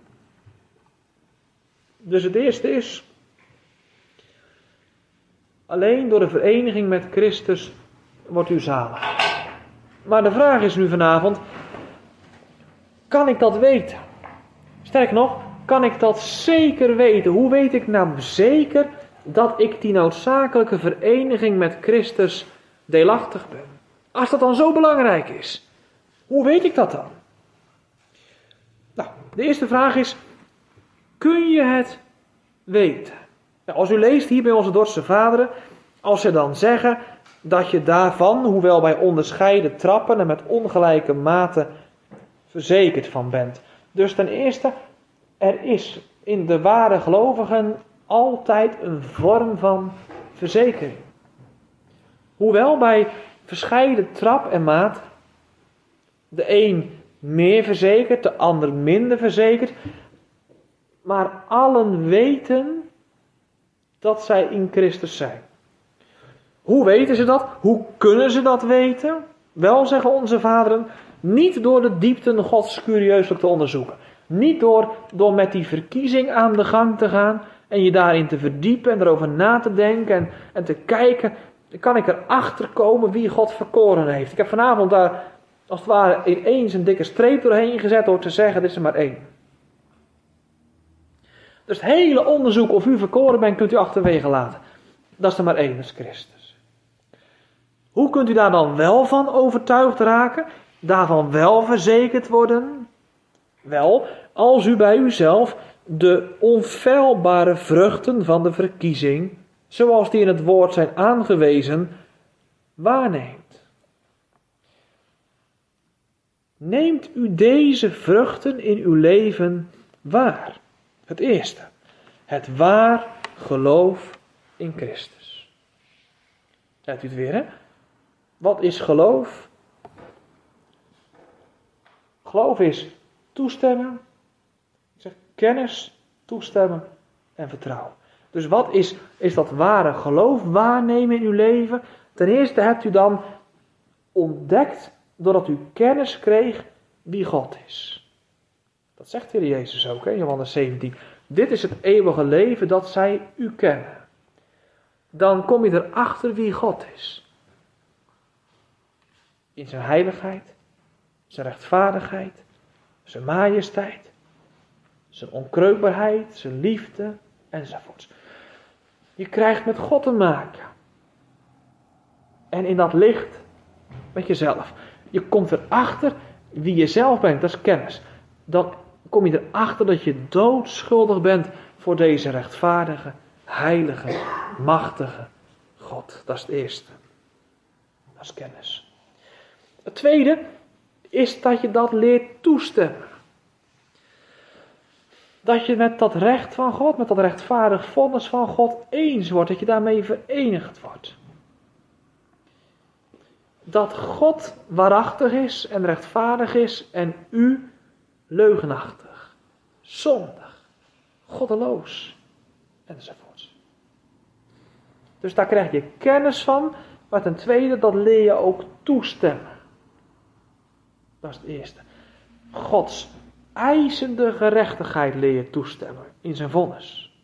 Dus het eerste is, alleen door de vereniging met Christus wordt u zalig. Maar de vraag is nu vanavond, kan ik dat weten? Sterker nog, kan ik dat zeker weten? Hoe weet ik nou zeker dat ik die noodzakelijke vereniging met Christus deelachtig ben? Als dat dan zo belangrijk is, hoe weet ik dat dan? Nou, de eerste vraag is, kun je het weten? Nou, als u leest hier bij onze Dordtse vaderen, als ze dan zeggen dat je daarvan, hoewel bij onderscheiden trappen en met ongelijke mate, verzekerd van bent. Dus ten eerste, er is in de ware gelovigen altijd een vorm van verzekering. Hoewel bij verscheiden trap en maat, de een meer verzekerd, de ander minder verzekerd, maar allen weten dat zij in Christus zijn. Hoe weten ze dat? Hoe kunnen ze dat weten? Wel, zeggen onze vaderen, niet door de diepten Gods curieuselijk te onderzoeken. Niet door met die verkiezing aan de gang te gaan en je daarin te verdiepen en erover na te denken en te kijken, kan ik erachter komen wie God verkoren heeft. Ik heb vanavond daar als het ware ineens een dikke streep doorheen gezet door te zeggen, dit is er maar 1. Dus het hele onderzoek of u verkoren bent, kunt u achterwege laten. Dat is er maar 1, dat is Christus. Hoe kunt u daar dan wel van overtuigd raken? Daarvan wel verzekerd worden? Wel, als u bij uzelf de onfeilbare vruchten van de verkiezing, zoals die in het woord zijn aangewezen, waarneemt. Neemt u deze vruchten in uw leven waar? Het eerste, het waar geloof in Christus. Krijgt u het weer, hè? Wat is geloof? Geloof is toestemmen, ik zeg kennis, toestemmen en vertrouwen. Dus wat is dat ware geloof waarnemen in uw leven? Ten eerste hebt u dan ontdekt, doordat u kennis kreeg, wie God is. Dat zegt de Heer Jezus ook, hè, Johannes 17. Dit is het eeuwige leven, dat zij u kennen. Dan kom je erachter wie God is. In zijn heiligheid, zijn rechtvaardigheid, zijn majesteit, zijn onkreukbaarheid, zijn liefde enzovoorts. Je krijgt met God te maken. En in dat licht met jezelf. Je komt erachter wie je zelf bent, dat is kennis. Dan kom je erachter dat je doodschuldig bent voor deze rechtvaardige, heilige, machtige God. Dat is het eerste. Dat is kennis. Het tweede is dat je dat leert toestemmen. Dat je met dat recht van God, met dat rechtvaardig vonnis van God eens wordt. Dat je daarmee verenigd wordt. Dat God waarachtig is en rechtvaardig is en u leugenachtig, zondig, goddeloos enzovoorts. Dus daar krijg je kennis van, maar ten tweede dat leer je ook toestemmen. Dat is het eerste. Gods eisende gerechtigheid leer je toestemmen in zijn vonnis.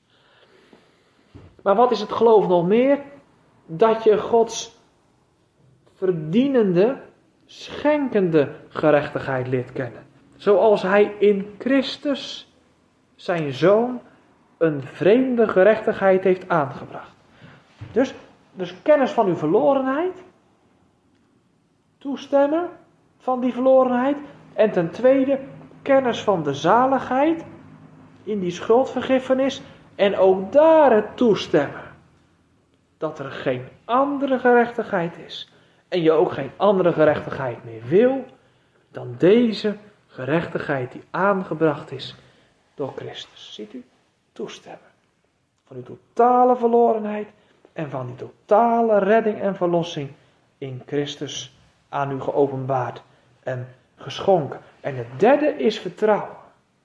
Maar wat is het geloof nog meer? Dat je Gods verdienende, schenkende gerechtigheid leert kennen. Zoals hij in Christus, zijn Zoon, een vreemde gerechtigheid heeft aangebracht. Dus kennis van uw verlorenheid, toestemmen van die verlorenheid, en ten tweede kennis van de zaligheid in die schuldvergiffenis, en ook daar het toestemmen. Dat er geen andere gerechtigheid is. En je ook geen andere gerechtigheid meer wil dan deze gerechtigheid die aangebracht is door Christus. Ziet u? Toestemmen. Van uw totale verlorenheid en van die totale redding en verlossing in Christus aan u geopenbaard en geschonken. En het derde is vertrouwen.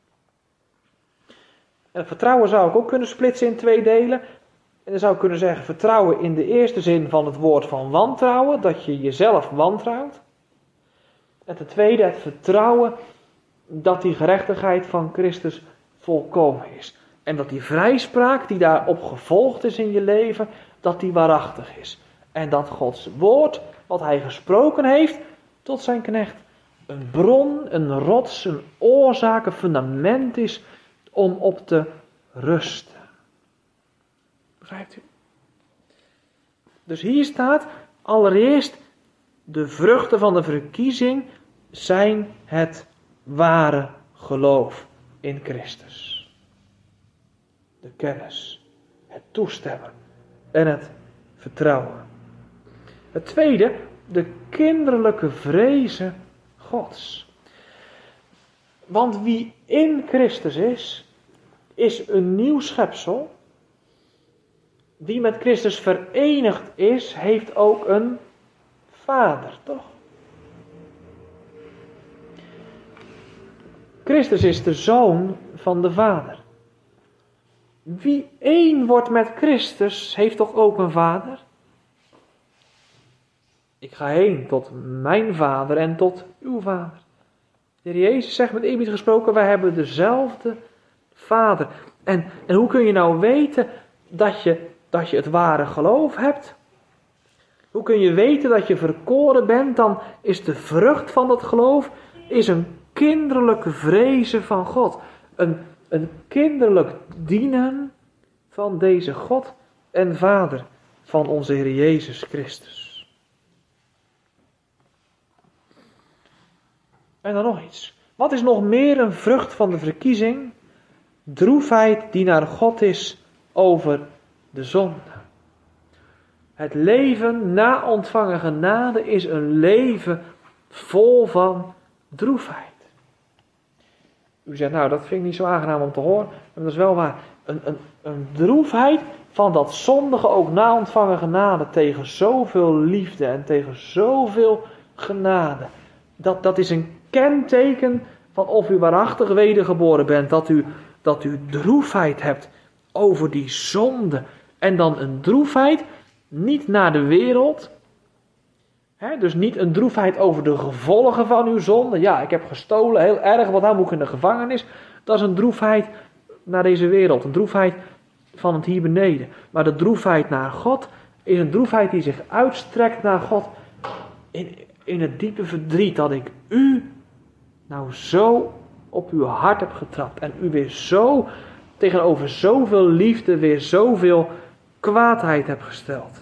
En vertrouwen zou ik ook kunnen splitsen in twee delen. En dan zou ik kunnen zeggen vertrouwen in de eerste zin van het woord van wantrouwen, dat je jezelf wantrouwt. En ten tweede het vertrouwen dat die gerechtigheid van Christus volkomen is. En dat die vrijspraak die daarop gevolgd is in je leven, dat die waarachtig is. En dat Gods woord, wat hij gesproken heeft tot zijn knecht, een bron, een rots, een oorzaak, een fundament is om op te rusten. Begrijpt u? Dus hier staat allereerst de vruchten van de verkiezing zijn het ware geloof in Christus. De kennis, het toestemmen en het vertrouwen. Het tweede, de kinderlijke vrezen Gods. Want wie in Christus is een nieuw schepsel. Wie met Christus verenigd is, heeft ook een vader, toch? Christus is de zoon van de Vader. Wie één wordt met Christus, heeft toch ook een vader? Ik ga heen tot mijn vader en tot uw vader. De Heer Jezus zegt met eerbied gesproken, wij hebben dezelfde vader. En hoe kun je nou weten dat je het ware geloof hebt? Hoe kun je weten dat je verkoren bent? Dan is de vrucht van dat geloof is een kinderlijke vrezen van God. Een kinderlijk dienen van deze God en Vader van onze Heer Jezus Christus. En dan nog iets. Wat is nog meer een vrucht van de verkiezing? Droefheid die naar God is over de zonde. Het leven na ontvangen genade is een leven vol van droefheid. U zegt, nou dat vind ik niet zo aangenaam om te horen. Maar dat is wel waar. Een droefheid van dat zondige ook na ontvangen genade tegen zoveel liefde en tegen zoveel genade. Dat is een kenteken van of u waarachtig wedergeboren bent. Dat u droefheid hebt over die zonde. En dan een droefheid niet naar de wereld. Dus niet een droefheid over de gevolgen van uw zonde. Ja, ik heb gestolen, heel erg, want nou moet ik in de gevangenis. Dat is een droefheid naar deze wereld. Een droefheid van het hier beneden. Maar de droefheid naar God is een droefheid die zich uitstrekt naar God. In het diepe verdriet dat ik u nou zo op uw hart heb getrapt. En u weer zo tegenover zoveel liefde weer zoveel kwaadheid heb gesteld.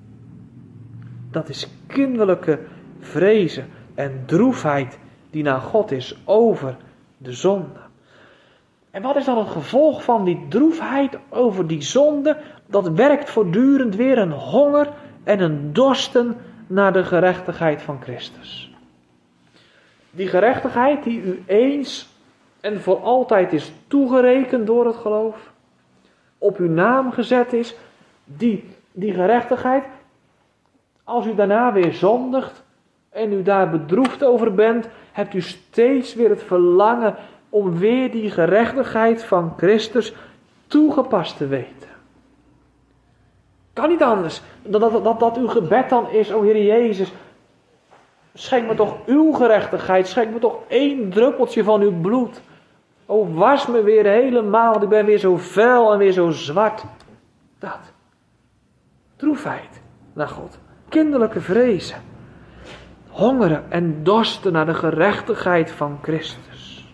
Dat is kinderlijke vrezen en droefheid die naar God is over de zonde. En wat is dan het gevolg van die droefheid over die zonde? Dat werkt voortdurend weer een honger en een dorsten naar de gerechtigheid van Christus. Die gerechtigheid die u eens en voor altijd is toegerekend door het geloof. Op uw naam gezet is. Die gerechtigheid. Als u daarna weer zondigt en u daar bedroefd over bent, hebt u steeds weer het verlangen om weer die gerechtigheid van Christus toegepast te weten. Kan niet anders dat uw gebed dan is, o Heer Jezus, schenk me toch uw gerechtigheid, schenk me toch 1 druppeltje van uw bloed. O, was me weer helemaal, want ik ben weer zo vuil en weer zo zwart. Dat. Droefheid naar God. Kinderlijke vrezen. Hongeren en dorsten naar de gerechtigheid van Christus.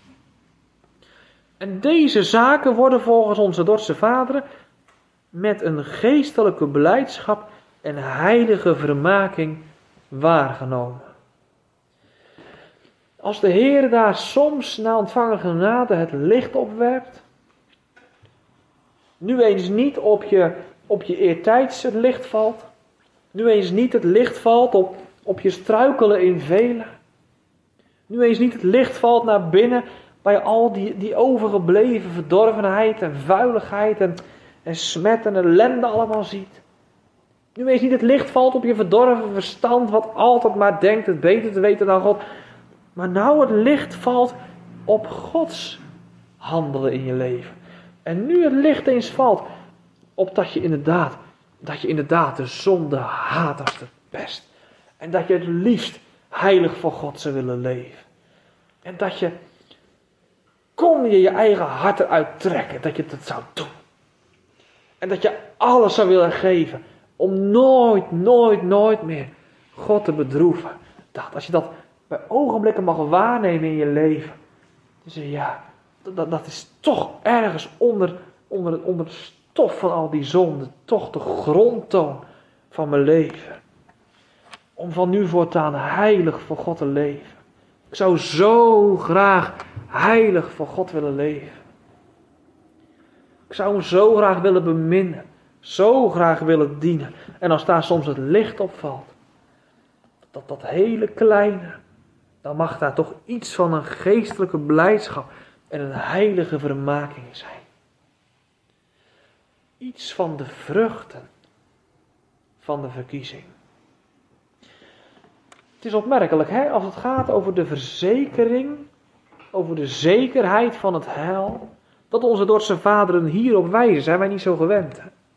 En deze zaken worden volgens onze Dordtse vaderen met een geestelijke blijdschap en heilige vermaking waargenomen. Als de Heer daar soms na ontvangen genade het licht opwerpt, nu eens niet op je eertijds het licht valt, nu eens niet het licht valt op je struikelen in velen, nu eens niet het licht valt naar binnen bij al die overgebleven verdorvenheid en vuiligheid en smet en ellende allemaal ziet. Nu eens niet het licht valt op je verdorven verstand wat altijd maar denkt het beter te weten dan God. Maar nou het licht valt op Gods handelen in je leven. En nu het licht eens valt op dat je inderdaad de zonde haat als de pest. En dat je het liefst heilig voor God zou willen leven. En dat je, kon je eigen hart eruit trekken, dat je dat zou doen. En dat je alles zou willen geven om nooit meer God te bedroeven. Als je dat bij ogenblikken mag waarnemen in je leven. Dus ja, dat is toch ergens onder het stof van al die zonden. Toch de grondtoon van mijn leven. Om van nu voortaan heilig voor God te leven. Ik zou zo graag heilig voor God willen leven. Ik zou hem zo graag willen beminnen. Zo graag willen dienen. En als daar soms het licht op valt. Dat hele kleine. Dan mag daar toch iets van een geestelijke blijdschap en een heilige vermaking zijn. Iets van de vruchten van de verkiezing. Het is opmerkelijk, als het gaat over de verzekering, over de zekerheid van het heil, dat onze Dordtse vaderen hierop wijzen, zijn wij niet zo gewend.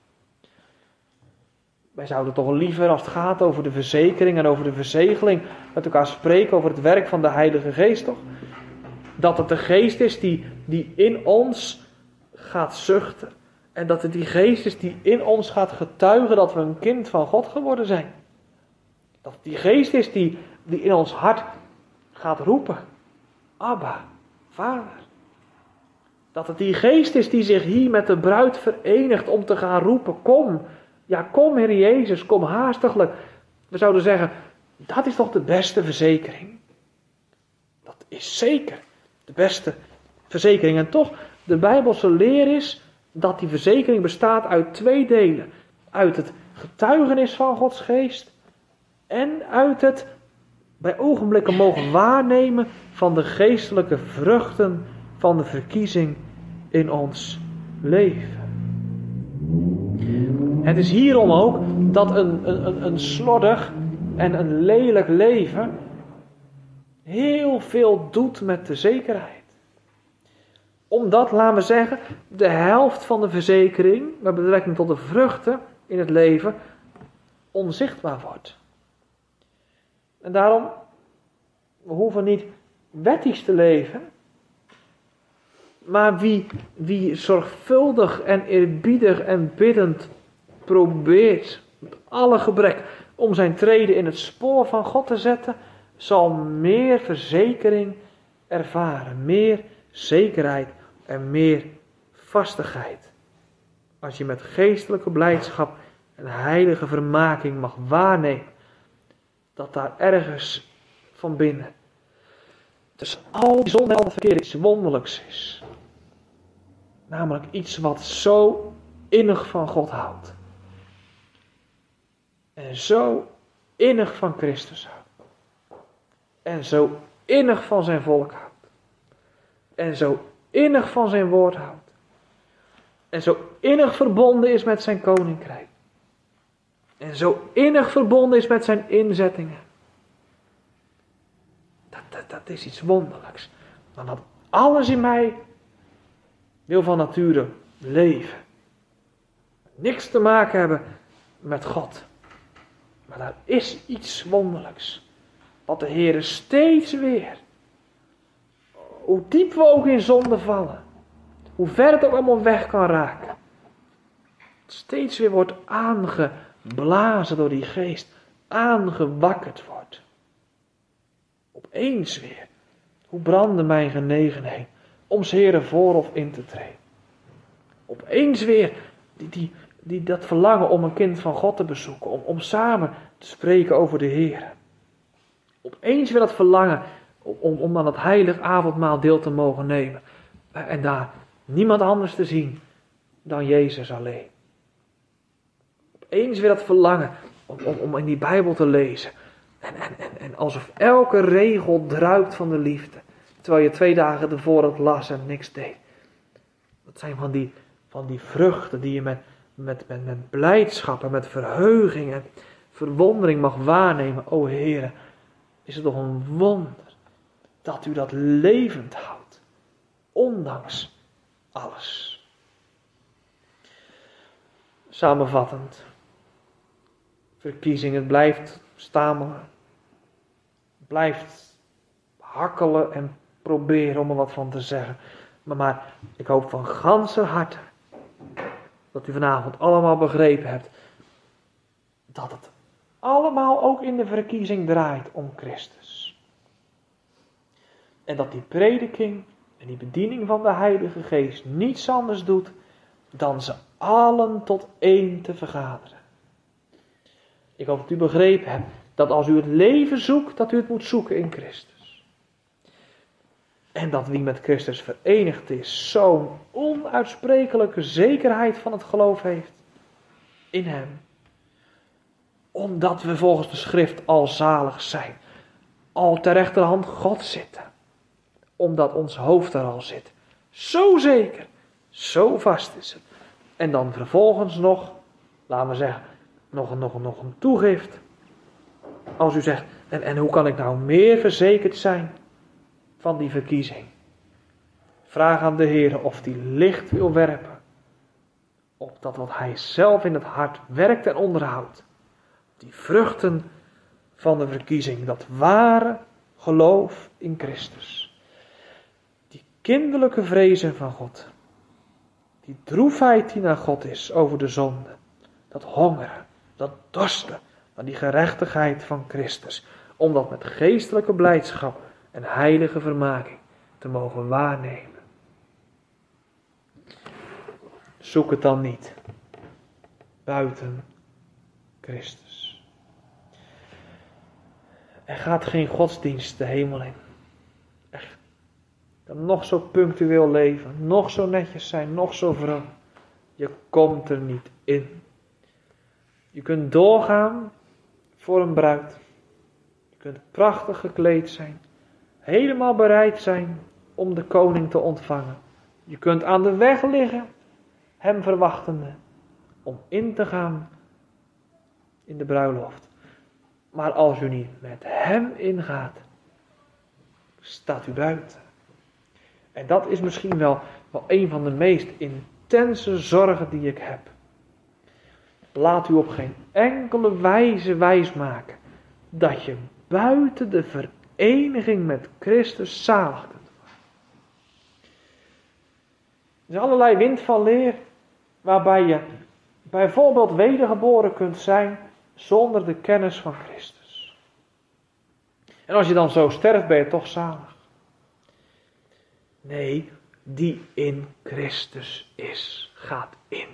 Wij zouden toch liever, als het gaat over de verzekering en over de verzegeling, met elkaar spreken over het werk van de Heilige Geest, toch? Dat het de Geest is die in ons gaat zuchten. En dat het die Geest is die in ons gaat getuigen dat we een kind van God geworden zijn. Dat het die Geest is die in ons hart gaat roepen. Abba, Vader. Dat het die Geest is die zich hier met de bruid verenigt om te gaan roepen. Kom, ja kom Heer Jezus, kom haastiglijk. We zouden zeggen, dat is toch de beste verzekering. Dat is zeker de beste verzekering. En toch, de Bijbelse leer is dat die verzekering bestaat uit 2 delen. Uit het getuigenis van Gods geest en uit het bij ogenblikken mogen waarnemen van de geestelijke vruchten van de verkiezing in ons leven. Het is hierom ook dat een slordig en een lelijk leven heel veel doet met de zekerheid. Omdat, laten we zeggen, de helft van de verzekering met betrekking tot de vruchten in het leven onzichtbaar wordt. En daarom, we hoeven niet wettisch te leven, maar wie zorgvuldig en eerbiedig en biddend probeert, met alle gebrek, om zijn treden in het spoor van God te zetten, zal meer verzekering ervaren, meer zekerheid en meer vastigheid. Als je met geestelijke blijdschap en heilige vermaking mag waarnemen, dat daar ergens van binnen, tussen al die zonde en al het verkeer, iets wonderlijks is. Namelijk iets wat zo innig van God houdt. En zo innig van Christus houdt. En zo innig van zijn volk houdt. En zo innig van zijn woord houdt. En zo innig verbonden is met zijn koninkrijk. En zo innig verbonden is met zijn inzettingen. Dat is iets wonderlijks. Maar dat alles in mij wil van nature leven. Niks te maken hebben met God. Maar daar is iets wonderlijks. Wat de Heer steeds weer, hoe diep we ook in zonde vallen, hoe ver het ook allemaal weg kan raken, steeds weer wordt aangeblazen door die geest, aangewakkerd wordt. Opeens weer, hoe brandde mijn genegenheid om 's Heeren voorhof in te treden. Opeens weer dat verlangen om een kind van God te bezoeken, om samen te spreken over de Heer. Opeens weer dat verlangen om aan het heilig avondmaal deel te mogen nemen. En daar niemand anders te zien dan Jezus alleen. Opeens weer dat verlangen om in die Bijbel te lezen. En alsof elke regel druipt van de liefde. Terwijl je 2 dagen ervoor het las en niks deed. Dat zijn van die vruchten die je met blijdschap en met verheuging en verwondering mag waarnemen. O Heere, is het toch een wonder dat u dat levend houdt. Ondanks alles. Samenvattend. Verkiezing, het blijft stamelen. Het blijft hakkelen en proberen om er wat van te zeggen. Maar ik hoop van ganser harte dat u vanavond allemaal begrepen hebt dat het allemaal ook in de verkiezing draait om Christus. En dat die prediking en die bediening van de Heilige Geest niets anders doet dan ze allen tot één te vergaderen. Ik hoop dat u begrepen hebt dat als u het leven zoekt, dat u het moet zoeken in Christus. En dat wie met Christus verenigd is, zo'n onuitsprekelijke zekerheid van het geloof heeft in hem. Omdat we volgens de schrift al zalig zijn, al ter rechterhand God zitten. Omdat ons hoofd er al zit. Zo zeker, zo vast is het. En dan vervolgens nog, laten we zeggen, nog een toegift. Als u zegt, en hoe kan ik nou meer verzekerd zijn van die verkiezing? Vraag aan de Heer of die licht wil werpen op dat wat Hij zelf in het hart werkt en onderhoudt. Die vruchten van de verkiezing, dat ware geloof in Christus. Die kinderlijke vrezen van God. Die droefheid die naar God is over de zonde. Dat hongeren, dat dorsten naar die gerechtigheid van Christus. Om dat met geestelijke blijdschap en heilige vermaking te mogen waarnemen. Zoek het dan niet buiten Christus. Er gaat geen godsdienst de hemel in Dan nog zo punctueel leven, nog zo netjes zijn, nog zo vroom. Je komt er niet in. Je kunt doorgaan voor een bruid. Je kunt prachtig gekleed zijn. Helemaal bereid zijn om de koning te ontvangen. Je kunt aan de weg liggen, hem verwachtende, om in te gaan in de bruiloft. Maar als u niet met hem ingaat, staat u buiten. En dat is misschien wel een van de meest intense zorgen die ik heb. Laat u op geen enkele wijze wijsmaken dat je buiten de vereniging met Christus zalig kunt worden. Er is allerlei wind van leer waarbij je bijvoorbeeld wedergeboren kunt zijn zonder de kennis van Christus. En als je dan zo sterft, ben je toch zalig. Nee, die in Christus is, gaat in.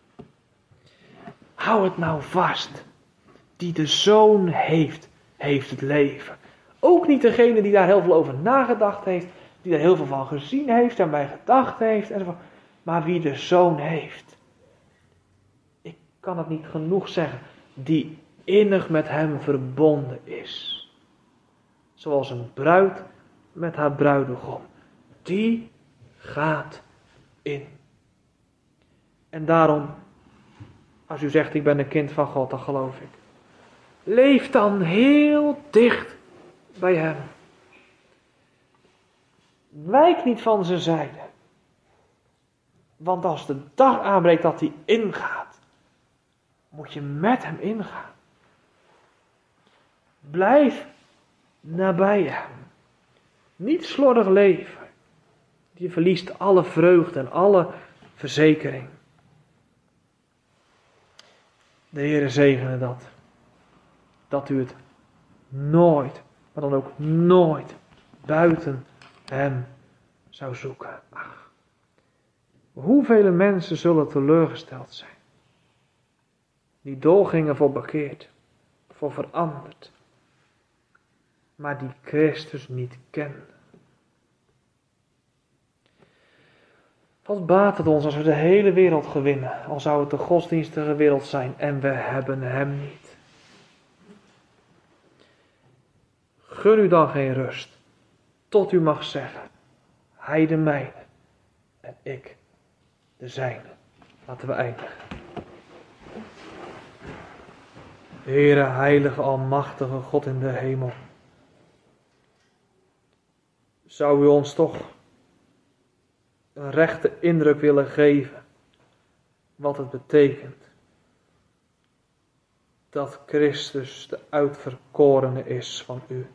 Hou het nou vast. Die de Zoon heeft, heeft het leven. Ook niet degene die daar heel veel over nagedacht heeft, die daar heel veel van gezien heeft en bij gedacht heeft, enzovoort. Maar wie de Zoon heeft. Ik kan het niet genoeg zeggen. Die innig met hem verbonden is. Zoals een bruid met haar bruidegom. Die gaat in. En daarom, als u zegt ik ben een kind van God, dan geloof ik. Leef dan heel dicht bij hem. Wijk niet van zijn zijde. Want als de dag aanbreekt dat hij ingaat, moet je met hem ingaan. Blijf nabij hem. Niet slordig leven. Je verliest alle vreugde en alle verzekering. De Heere zegene dat. Dat u het nooit, maar dan ook nooit buiten hem zou zoeken. Ach, hoeveel mensen zullen teleurgesteld zijn. Die doorgingen voor bekeerd, voor veranderd. Maar die Christus niet kenden. Wat baat het ons als we de hele wereld gewinnen, al zou het de godsdienstige wereld zijn en we hebben hem niet. Gun u dan geen rust, tot u mag zeggen, hij de mijne en ik de zijne. Laten we eindigen. Heere, heilige, almachtige God in de hemel. Zou u ons toch een rechte indruk willen geven wat het betekent dat Christus de uitverkorene is van u.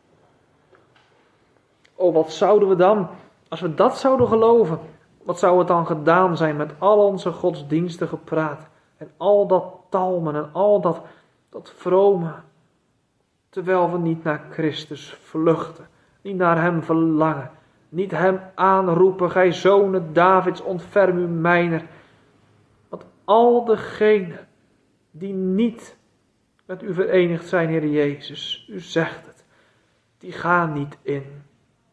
O, wat zouden we dan, als we dat zouden geloven, wat zou het dan gedaan zijn met al onze godsdienstige praat en al dat talmen en al dat vrome, terwijl we niet naar Christus vluchten, niet naar hem verlangen, niet hem aanroepen, gij zonen Davids, ontferm u mijner. Want al degenen die niet met u verenigd zijn, Heer Jezus, u zegt het, die gaan niet in.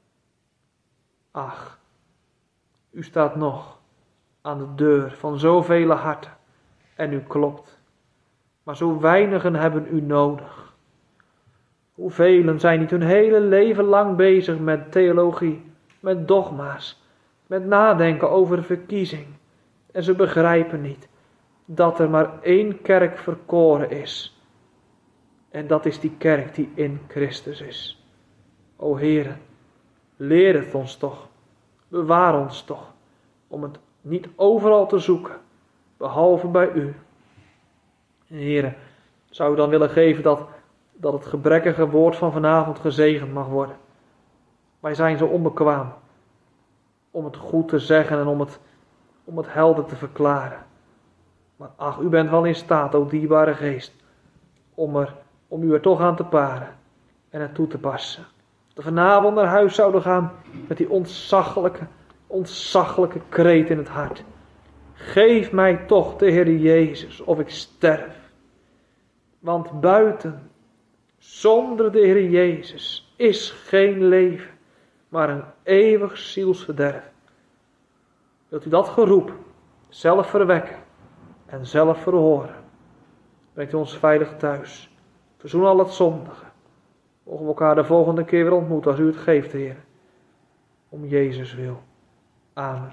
Ach, u staat nog aan de deur van zoveel harten en u klopt. Maar zo weinigen hebben u nodig. Hoeveel zijn niet hun hele leven lang bezig met theologie, met dogma's, met nadenken over verkiezing. En ze begrijpen niet dat er maar één kerk verkoren is. En dat is die kerk die in Christus is. O Heere, leer het ons toch, bewaar ons toch, om het niet overal te zoeken, behalve bij u. Heere, zou u dan willen geven dat het gebrekkige woord van vanavond gezegend mag worden. Wij zijn zo onbekwaam om het goed te zeggen en om het helder te verklaren. Maar ach, u bent wel in staat, o dierbare geest, om u er toch aan te paren en het toe te passen. Dat we vanavond naar huis zouden gaan met die ontzaglijke kreet in het hart. Geef mij toch de Heer Jezus of ik sterf. Want buiten, zonder de Heer Jezus, is geen leven. maar een eeuwig zielsverderf. Wilt u dat geroep zelf verwekken en zelf verhoren? Brengt u ons veilig thuis. Verzoen al het zondige. Mogen we elkaar de volgende keer weer ontmoeten als u het geeft, Heer. Om Jezus wil. Amen.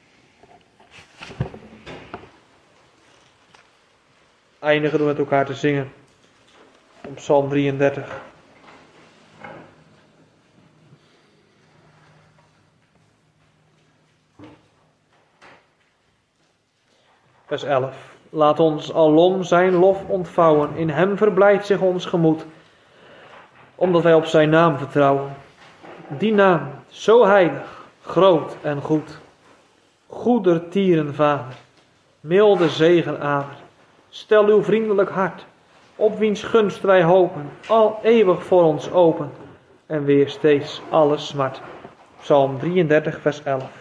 Eindigen we met elkaar te zingen. Om Psalm 33. Vers 11. Laat ons alom zijn lof ontvouwen. In hem verblijdt zich ons gemoed. Omdat wij op zijn naam vertrouwen. Die naam, zo heilig, groot en goed. Goedertieren Vader. Milde zegenader. Stel uw vriendelijk hart. Op wiens gunst wij hopen. Al eeuwig voor ons open. En weer steeds alle smart. Psalm 33 vers 11.